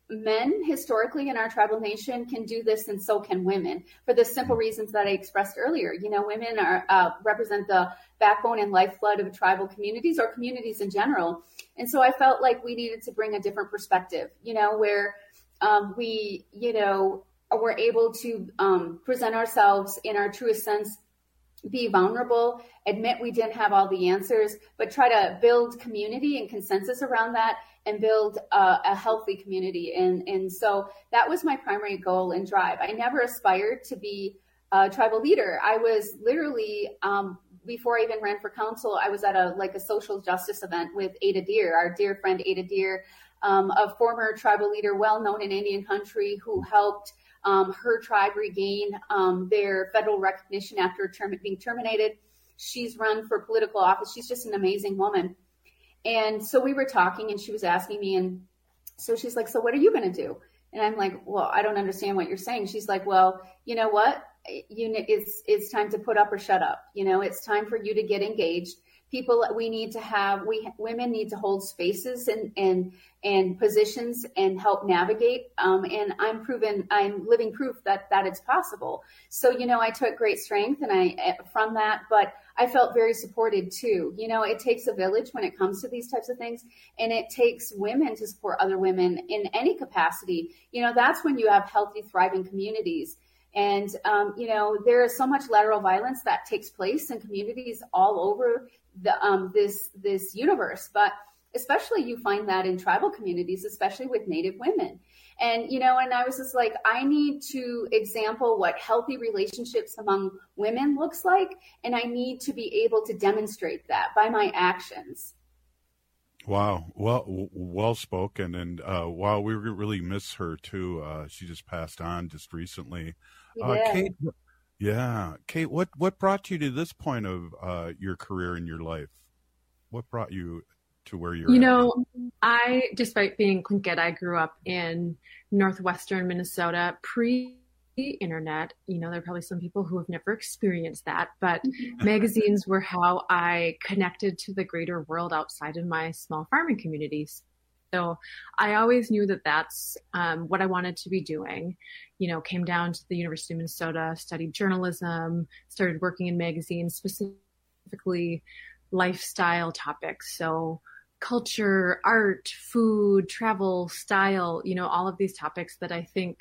men historically in our tribal nation can do this, and so can women, for the simple reasons that I expressed earlier. You know, women are uh, represent the backbone and lifeblood of tribal communities, or communities in general. And so I felt like we needed to bring a different perspective, you know, where um, we, you know, were able to um, present ourselves in our truest sense, be vulnerable, admit we didn't have all the answers, but try to build community and consensus around that, and build a, a healthy community. And, and so that was my primary goal and drive. I never aspired to be a tribal leader. I was literally, um, before I even ran for council, I was at a like a social justice event with Ada Deer, our dear friend Ada Deer, um, a former tribal leader, well known in Indian country, who helped um, her tribe regain um, their federal recognition after term- being terminated. She's run for political office. She's just an amazing woman. And so we were talking, and she was asking me, and so she's like, so what are you going to do? And I'm like, well, I don't understand what you're saying. She's like, well, you know what? You, it's, it's time to put up or shut up. You know, it's time for you to get engaged. People, we need to have, we women need to hold spaces and, and, and positions and help navigate. Um, and I'm proven, I'm living proof that, that it's possible. So, you know, I took great strength and I, from that, but I felt very supported too. You know, it takes a village when it comes to these types of things, and it takes women to support other women in any capacity. You know, that's when you have healthy, thriving communities. And, um, you know, there is so much lateral violence that takes place in communities all over the, um, this, this universe, but especially you find that in tribal communities, especially with Native women. And, you know, and I was just like, I need to example what healthy relationships among women looks like. And I need to be able to demonstrate that by my actions. Wow. Well, well spoken. And uh, wow, we really miss her too. Uh, she just passed on just recently. Uh, Kate, yeah. Kate, what, what brought you to this point of uh, your career in your life? What brought you to where you're You at? know, I, despite being Tlingit, I grew up in northwestern Minnesota pre-internet. You know, there are probably some people who have never experienced that, but magazines were how I connected to the greater world outside of my small farming communities. So I always knew that that's um, what I wanted to be doing. You know, came down to the University of Minnesota, studied journalism, started working in magazines, specifically lifestyle topics. So culture, art, food, travel, style, you know, all of these topics that I think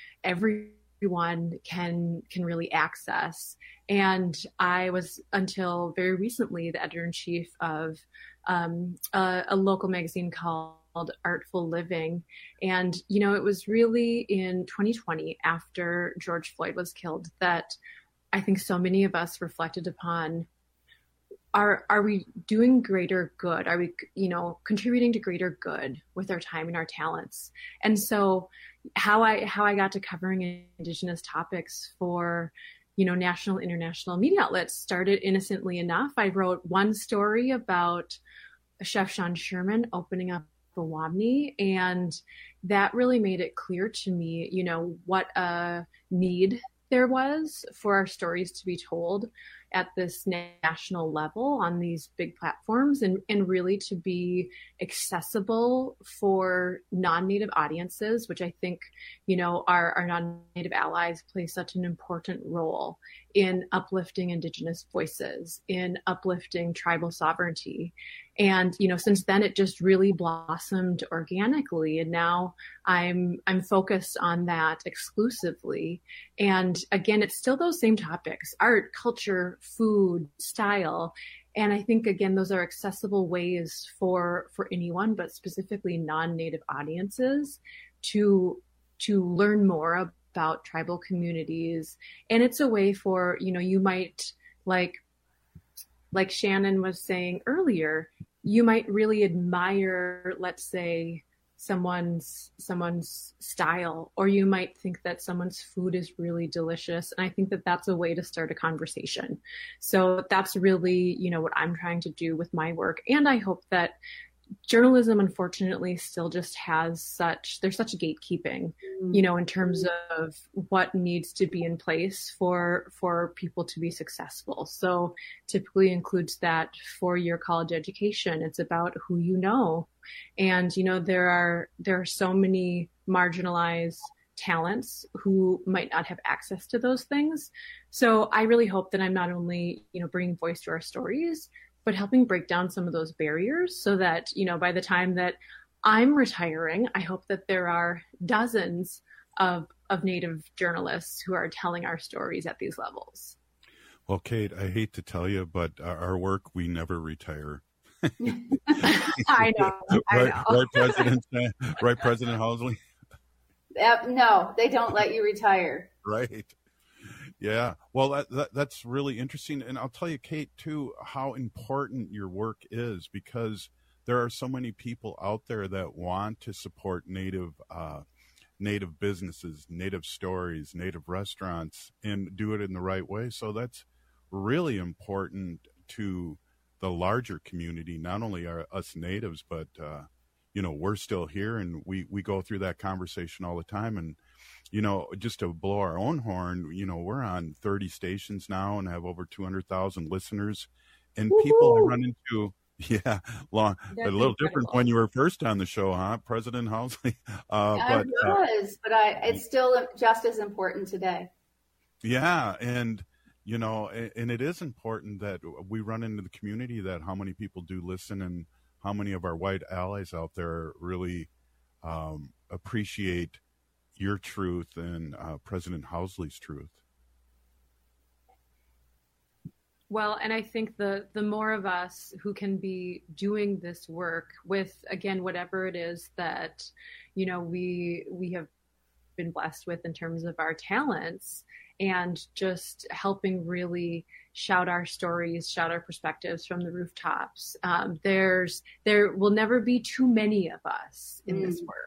everyone can can really access. And I was, until very recently, the editor-in-chief of um, a, a local magazine called Artful Living. And, you know, it was really in twenty twenty, after George Floyd was killed, that I think so many of us reflected upon, Are are we doing greater good? Are we, you know, contributing to greater good with our time and our talents? And so how I how I got to covering Indigenous topics for, you know, national, international media outlets started innocently enough. I wrote one story about Chef Sean Sherman opening up the Wamni, and that really made it clear to me, you know, what a need there was for our stories to be told at this national level on these big platforms, and, and really to be accessible for non-Native audiences, which I think, you know, our, our non-Native allies play such an important role in uplifting Indigenous voices, in uplifting tribal sovereignty. And, you know, since then it just really blossomed organically. And now I'm, I'm focused on that exclusively. And again, it's still those same topics: art, culture, food, style. And I think, again, those are accessible ways for, for anyone, but specifically non-Native audiences to, to learn more about tribal communities. And it's a way for, you know, you might, like, like Shannon was saying earlier, you might really admire, let's say, someone's someone's style, or you might think that someone's food is really delicious. And I think that that's a way to start a conversation. So that's really, you know, what I'm trying to do with my work. And I hope that journalism, unfortunately, still just has such, there's such gatekeeping, you know, in terms of what needs to be in place for, for people to be successful. So typically includes that four-year college education. It's about who you know. And, you know, there are, there are so many marginalized talents who might not have access to those things. So I really hope that I'm not only, you know, bringing voice to our stories, but helping break down some of those barriers so that, you know, by the time that I'm retiring, I hope that there are dozens of, of Native journalists who are telling our stories at these levels. Well, Kate, I hate to tell you, but our work, we never retire. I know. I right, know. right, President, right, President Housley? Uh, no, they don't let you retire. Right. Yeah. Well, that, that that's really interesting. And I'll tell you, Kate, too, how important your work is, because there are so many people out there that want to support Native uh, Native businesses, Native stories, Native restaurants, and do it in the right way. So that's really important to the larger community, not only are us Natives, but, uh, you know, we're still here, and we, we go through that conversation all the time. And, you know, just to blow our own horn, you know, we're on thirty stations now and have over two hundred thousand listeners. And Woo-hoo! People I run into, yeah, long, a little incredible. Different when you were first on the show, huh, President Housley? Uh, I but, was, uh, but I, it's still just as important today. Yeah, and, you know, and, and it is important that we run into the community, that how many people do listen and how many of our white allies out there really um, appreciate your truth and uh, President Housley's truth. Well, and I think the the more of us who can be doing this work with, again, whatever it is that, you know, we we have been blessed with in terms of our talents, and just helping really shout our stories, shout our perspectives from the rooftops. Um, there's there will never be too many of us in mm. this work.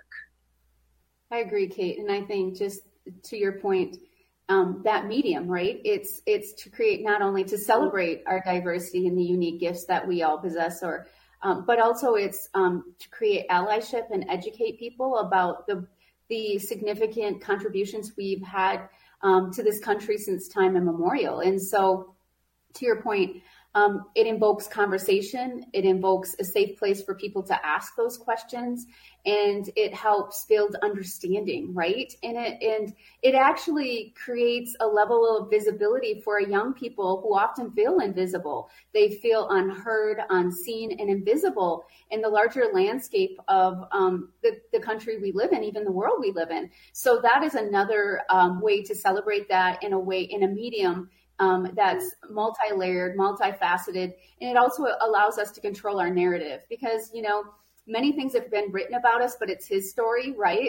I agree, Kate. And I think, just to your point, um, that medium, right? It's it's to create, not only to celebrate our diversity and the unique gifts that we all possess, or um, but also it's um, to create allyship and educate people about the the significant contributions we've had um, to this country since time immemorial. And so, to your point, um, it invokes conversation. It invokes a safe place for people to ask those questions, and it helps build understanding, right? And it and it actually creates a level of visibility for young people who often feel invisible. They feel unheard, unseen, and invisible in the larger landscape of um, the, the country we live in, even the world we live in. So that is another um, way to celebrate that, in a way, in a medium Um, that's multi-layered, multifaceted, and it also allows us to control our narrative, because, you know, many things have been written about us, but it's his story, right?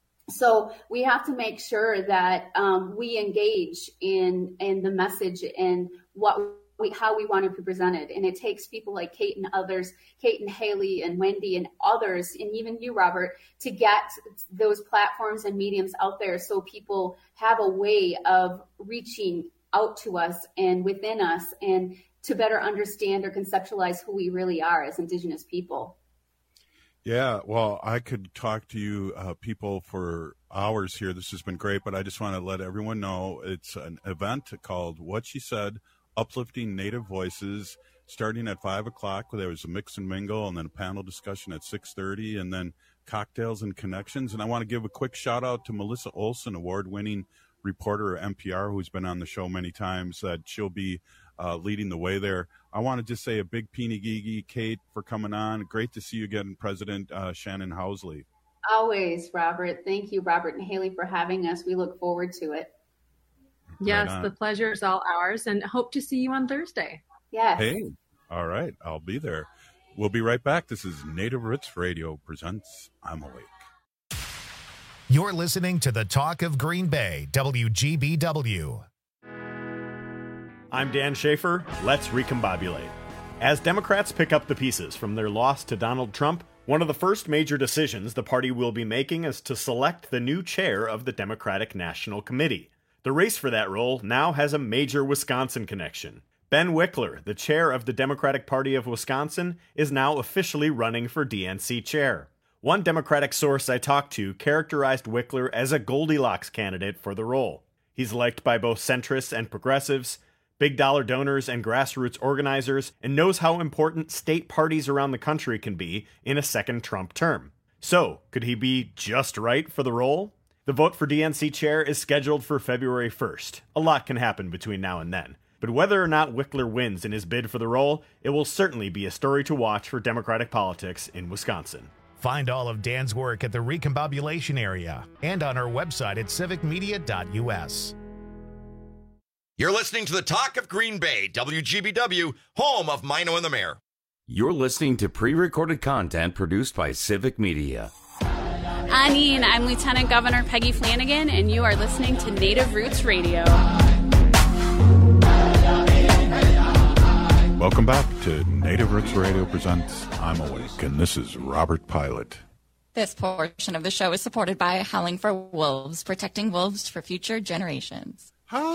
So we have to make sure that um, we engage in in the message and what we, how we want to be presented. And it takes people like Kate and others, Kate and Haley and Wendy and others, and even you, Robert, to get those platforms and mediums out there so people have a way of reaching out to us and within us, and to better understand or conceptualize who we really are as Indigenous people. Yeah, well, I could talk to you uh, people for hours here. This has been great, but I just want to let everyone know it's an event called What She Said, Uplifting Native Voices, starting at five o'clock. There was a mix and mingle, and then a panel discussion at six thirty, and then cocktails and connections. And I want to give a quick shout out to Melissa Olson, award-winning reporter at N P R, who's been on the show many times, that she'll be uh, leading the way there. I want to just say a big peeny-gee, Kate, for coming on. Great to see you again, President uh, Shannon Housley. Always, Robert. Thank you, Robert and Haley, for having us. We look forward to it. Yes, right the pleasure is all ours, and hope to see you on Thursday. Yes. Hey, all right, I'll be there. We'll be right back. This is Native Roots Radio presents I'm Awake. You're listening to the Talk of Green Bay, W G B W. I'm Dan Schaefer. Let's recombobulate. As Democrats pick up the pieces from their loss to Donald Trump, one of the first major decisions the party will be making is to select the new chair of the Democratic National Committee. The race for that role now has a major Wisconsin connection. Ben Wickler, the chair of the Democratic Party of Wisconsin, is now officially running for D N C chair. One Democratic source I talked to characterized Wickler as a Goldilocks candidate for the role. He's liked by both centrists and progressives, big dollar donors and grassroots organizers, and knows how important state parties around the country can be in a second Trump term. So, could he be just right for the role? The vote for D N C chair is scheduled for February first. A lot can happen between now and then. But whether or not Wickler wins in his bid for the role, it will certainly be a story to watch for Democratic politics in Wisconsin. Find all of Dan's work at the Recombobulation area and on our website at civic media dot u s. You're listening to the Talk of Green Bay, W G B W, home of Mino and the Mayor. You're listening to pre-recorded content produced by Civic Media. Anine, I'm Lieutenant Governor Peggy Flanagan, and you are listening to Native Roots Radio. Welcome back to Native Roots Radio presents I'm Awake, and this is Robert Pilot. This portion of the show is supported by Howling for Wolves, protecting wolves for future generations. Howl!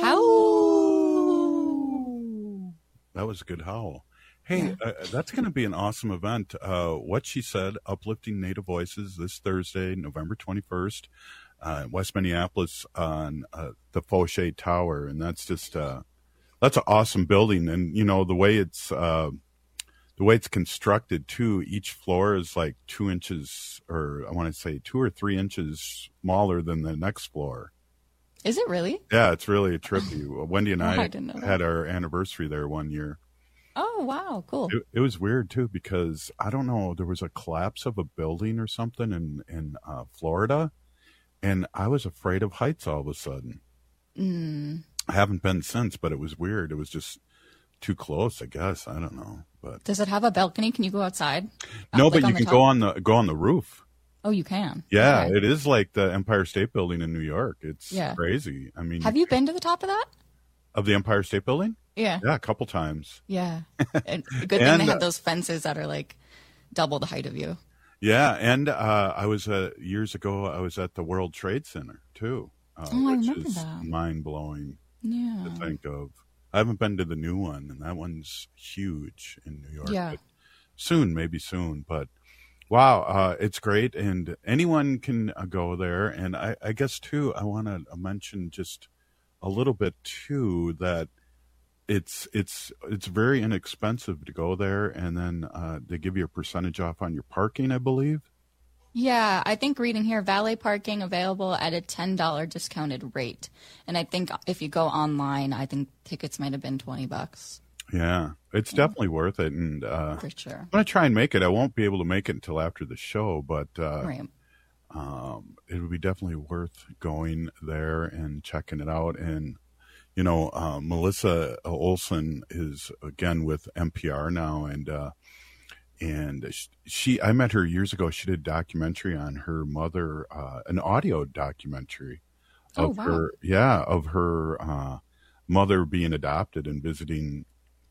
Howl! That was a good howl. Hey, uh, that's going to be an awesome event. Uh, What She Said, Uplifting Native Voices, this Thursday, November twenty-first, uh, West Minneapolis on uh, the Fauché Tower, and that's just... Uh, That's an awesome building, and you know the way it's uh, the way it's constructed too. Each floor is like two inches, or I want to say two or three inches smaller than the next floor. Is it really? Yeah, it's really trippy. Wendy and Oh, I, I didn't know had that. our anniversary there one year. Oh, wow, cool. It, it was weird too because I don't know. There was a collapse of a building or something in in uh, Florida, and I was afraid of heights all of a sudden. Mm. I haven't been since, but it was weird. It was just too close, I guess. I don't know, but Does it have a balcony? Can you go outside? no, Uh, but like on you the can top? go on the go on the roof. Oh, you can. Yeah, Okay. it is like the Empire State Building in New York. It's Yeah. crazy. I mean, Have you been to the top of that? of the Empire State Building? Yeah. Yeah, a couple times. Yeah. And good thing And, they uh, have those fences that are like double the height of you. Yeah, and uh, I was uh, years ago. I was at the World Trade Center too, uh, Oh, I which remember is that. mind blowing Yeah. to think of. I haven't been to the new one, and that one's huge in New York. Yeah. But soon, maybe soon. But wow, uh, it's great, and anyone can uh, go there. And I, I guess too, I want to mention just a little bit too that it's it's it's very inexpensive to go there, and then uh, they give you a percentage off on your parking, I believe. Yeah, I think reading here, valet parking available at a ten dollars discounted rate. And I think if you go online, I think tickets might have been twenty bucks. Yeah, it's definitely worth it, and uh, For sure. I'm gonna try and make it. I won't be able to make it until after the show, but uh, Right. um, it would be definitely worth going there and checking it out. And you know, uh, Melissa Olson is again with N P R now, and uh, and she, I met her years ago. She did a documentary on her mother, uh, an audio documentary Oh, of wow. her, yeah, of her uh, mother being adopted and visiting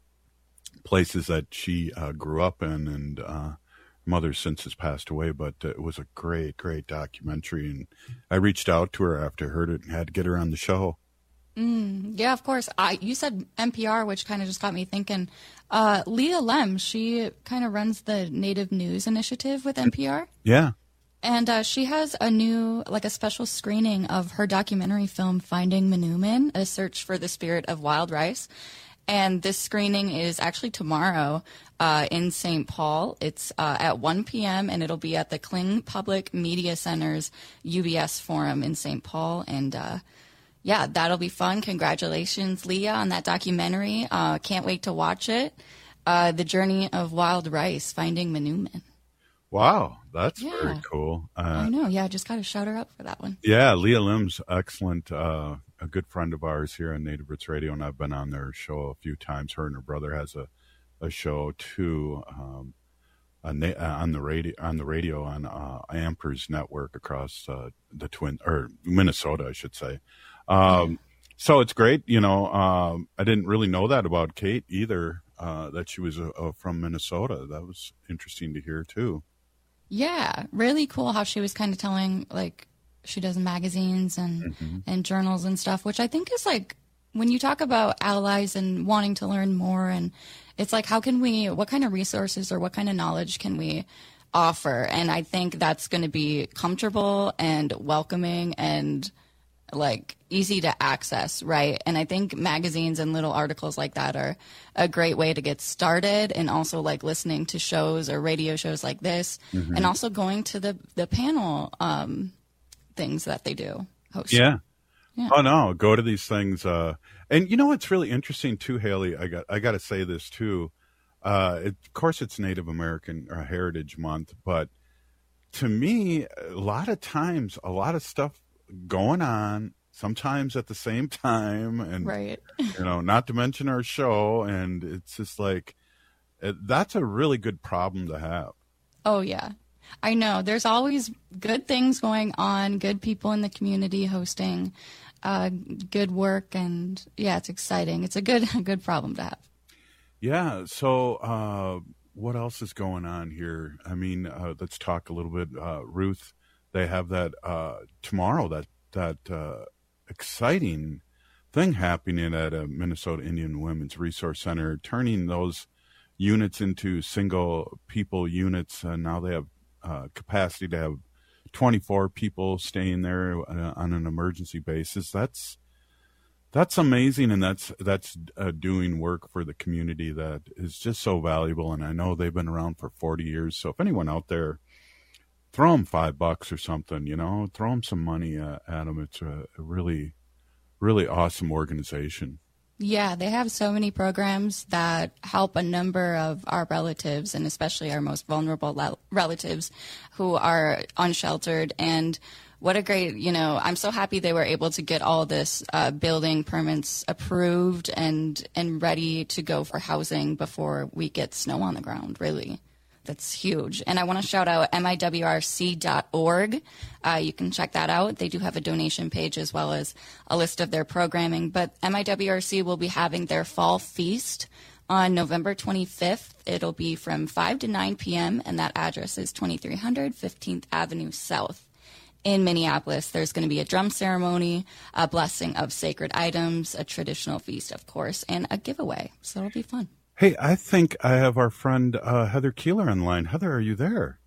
places that she uh, grew up in, and uh, her mother since has passed away. But uh, it was a great, great documentary, and I reached out to her after I heard it and had to get her on the show. Mm, yeah, of course. I, you said N P R, which kind of just got me thinking. Uh, Leah Lem, she kind of runs the Native News Initiative with N P R. Yeah. And uh, she has a new, like a special screening of her documentary film, Finding Manoomin, A Search for the Spirit of Wild Rice. And this screening is actually tomorrow uh, in Saint Paul. It's uh, at one p.m. and it'll be at the Kling Public Media Center's U B S Forum in Saint Paul. And uh, yeah, that'll be fun. Congratulations, Leah, on that documentary. Uh, can't wait to watch it. Uh, the Journey of Wild Rice, Finding Manoomin. Wow, that's Yeah. very cool. Uh, I know. Yeah, just got to shout her up for that one. Yeah, Leah Lim's excellent. Uh, a good friend of ours here on Native Roots Radio, and I've been on their show a few times. Her and her brother has a, a show too, um, on, na- on the radio on the radio on uh, Ampers Network across uh, the Twin or Minnesota, I should say. Um, so it's great. You know, um, I didn't really know that about Kate either. Uh, that she was uh, uh, from Minnesota. That was interesting to hear too. Yeah, really cool how she was kind of telling, like, she does magazines and Mm-hmm. and journals and stuff, which I think is like when you talk about allies and wanting to learn more, and it's like, how can we, what kind of resources or what kind of knowledge can we offer? And I think that's going to be comfortable and welcoming and like easy to access, right? And I think magazines and little articles like that are a great way to get started, and also like listening to shows or radio shows like this, mm-hmm. and also going to the, the panel um, things that they do. Host. Yeah. yeah. Oh no, go to these things. Uh, and you know, what's really interesting too, Haley, I got, I got to say this too. Uh, it, of course it's Native American or Heritage Month, but to me, a lot of times, a lot of stuff going on sometimes at the same time, and right. you know, not to mention our show, and it's just like it, that's a really good problem to have. Oh yeah, I know there's always good things going on, good people in the community hosting uh good work, and yeah, it's exciting. It's a good a good problem to have. Yeah, so uh what else is going on here? I mean, uh let's talk a little bit. uh Ruth, they have that uh, tomorrow, that that uh, exciting thing happening at a Minnesota Indian Women's Resource Center, turning those units into single people units. And now they have uh, capacity to have twenty-four people staying there on an emergency basis. That's that's amazing, and that's that's uh, doing work for the community that is just so valuable. And I know they've been around for forty years. So if anyone out there, throw them five bucks or something, you know, throw them some money uh, at them. It's a, a really, really awesome organization. Yeah, they have so many programs that help a number of our relatives, and especially our most vulnerable le- relatives who are unsheltered. And what a great, you know, I'm so happy they were able to get all this uh, building permits approved and, and ready to go for housing before we get snow on the ground, really. That's huge. And I want to shout out M I W R C dot org. Uh, you can check that out. They do have a donation page as well as a list of their programming. But M I W R C will be having their fall feast on November twenty-fifth. It'll be from five to nine p.m., and that address is twenty-three hundred fifteenth Avenue South in Minneapolis. There's going to be a drum ceremony, a blessing of sacred items, a traditional feast, of course, and a giveaway. So it'll be fun. Hey, I think I have our friend uh, Heather Keeler on the line. Heather, are you there?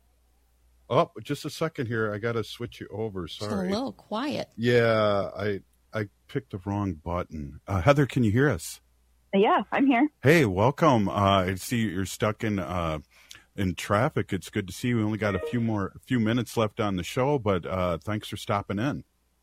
Oh, just a second here. I got to switch you over. Sorry. It's a little quiet. Yeah, I I picked the wrong button. Uh, Heather, can you hear us? Yeah, I'm here. Hey, welcome. Uh, I see you're stuck in uh, in traffic. It's good to see you. We only got a few more a few minutes left on the show, but uh, thanks for stopping in.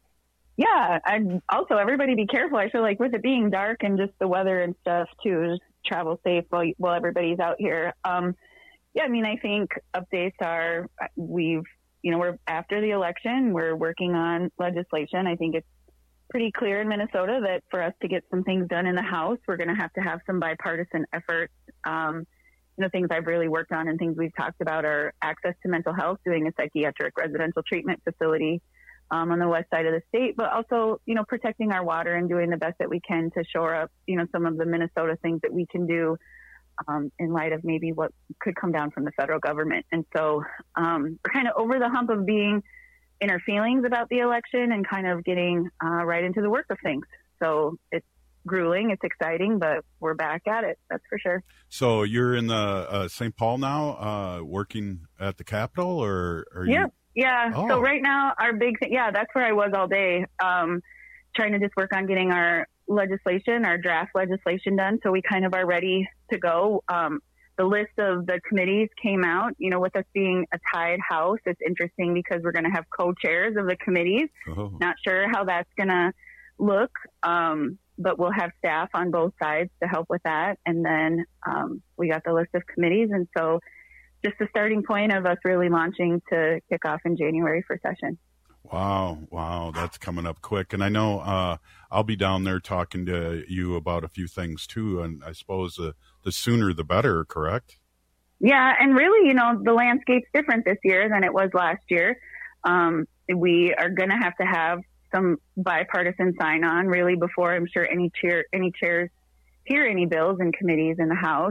Yeah, and also everybody be careful. I feel like with it being dark and just the weather and stuff too, just travel safe while while everybody's out here. Um, yeah, I mean, I think updates are we've you know we're after the election, we're working on legislation. I think it's pretty clear in Minnesota that for us to get some things done in the House, we're going to have to have some bipartisan efforts. Um, you know, things I've really worked on and things we've talked about are access to mental health, doing a psychiatric residential treatment facility Um, on the west side of the state, but also, you know, protecting our water and doing the best that we can to shore up, you know, some of the Minnesota things that we can do um, in light of maybe what could come down from the federal government. And so um, we're kind of over the hump of being in our feelings about the election and kind of getting uh, right into the work of things. So it's grueling, it's exciting, but we're back at it. That's for sure. So you're in the uh, Saint Paul now, uh, working at the Capitol, or are you? Yeah. Yeah. Oh. So right now, our big thing, yeah, that's where I was all day, um, trying to just work on getting our legislation, our draft legislation done. So we kind of are ready to go. Um, the list of the committees came out, you know, with us being a tied house. It's interesting because we're going to have co-chairs of the committees. Oh. Not sure how that's going to look. Um, but we'll have staff on both sides to help with that. And then, um, we got the list of committees. And so, just the starting point of us really launching to kick off in January for session. Wow. Wow. That's coming up quick. And I know uh, I'll be down there talking to you about a few things too. And I suppose uh, the sooner the better, correct? Yeah. And really, you know, the landscape's different this year than it was last year. Um, we are going to have to have some bipartisan sign on really before I'm sure any chair, any chairs hear any bills and committees in the House,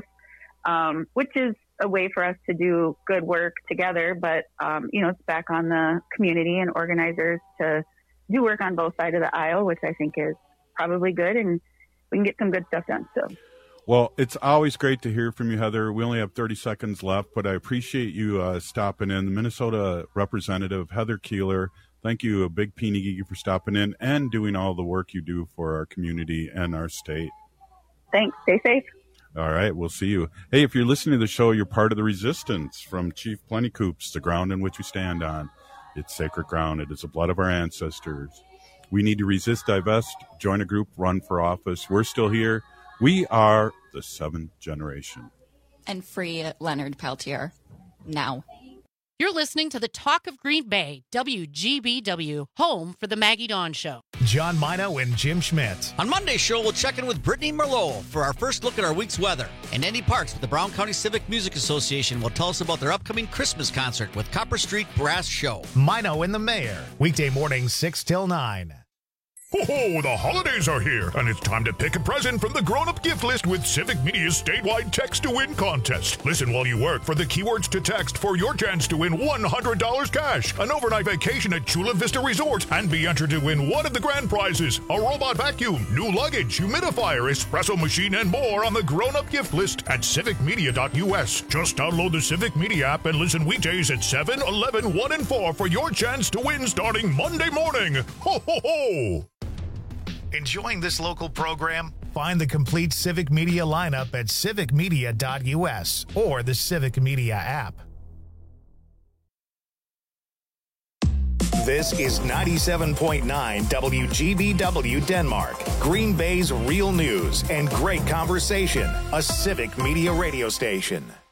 um, which is a way for us to do good work together. But, um, you know, it's back on the community and organizers to do work on both sides of the aisle, which I think is probably good, and we can get some good stuff done. So. Well, it's always great to hear from you, Heather. We only have thirty seconds left, but I appreciate you uh, stopping in. The Minnesota representative, Heather Keeler, thank you, a big Peeneegee, for stopping in and doing all the work you do for our community and our state. Thanks. Stay safe. All right, we'll see you. Hey, if you're listening to the show, you're part of the resistance from Chief Plentycoops, the ground in which we stand on. It's sacred ground. It is the blood of our ancestors. We need to resist, divest, join a group, run for office. We're still here. We are the seventh generation. And free Leonard Peltier now. You're listening to the Talk of Green Bay, W G B W, home for the Maggie Dawn Show. John Mino and Jim Schmidt. On Monday's show, we'll check in with Brittany Merlot for our first look at our week's weather. And Andy Parks with the Brown County Civic Music Association will tell us about their upcoming Christmas concert with Copper Street Brass Show. Mino and the Mayor, weekday mornings six till nine. Ho-ho, the holidays are here, and it's time to pick a present from the grown-up gift list with Civic Media's statewide text-to-win contest. Listen while you work for the keywords to text for your chance to win one hundred dollars cash, an overnight vacation at Chula Vista Resort, and be entered to win one of the grand prizes, a robot vacuum, new luggage, humidifier, espresso machine, and more on the grown-up gift list at civic media dot U S. Just download the Civic Media app and listen weekdays at seven, eleven, one, and four for your chance to win starting Monday morning. Ho-ho-ho! Enjoying this local program? Find the complete Civic Media lineup at civic media dot U S or the Civic Media app. This is ninety-seven point nine W G B W Denmark, Green Bay's real news and great conversation, a Civic Media radio station.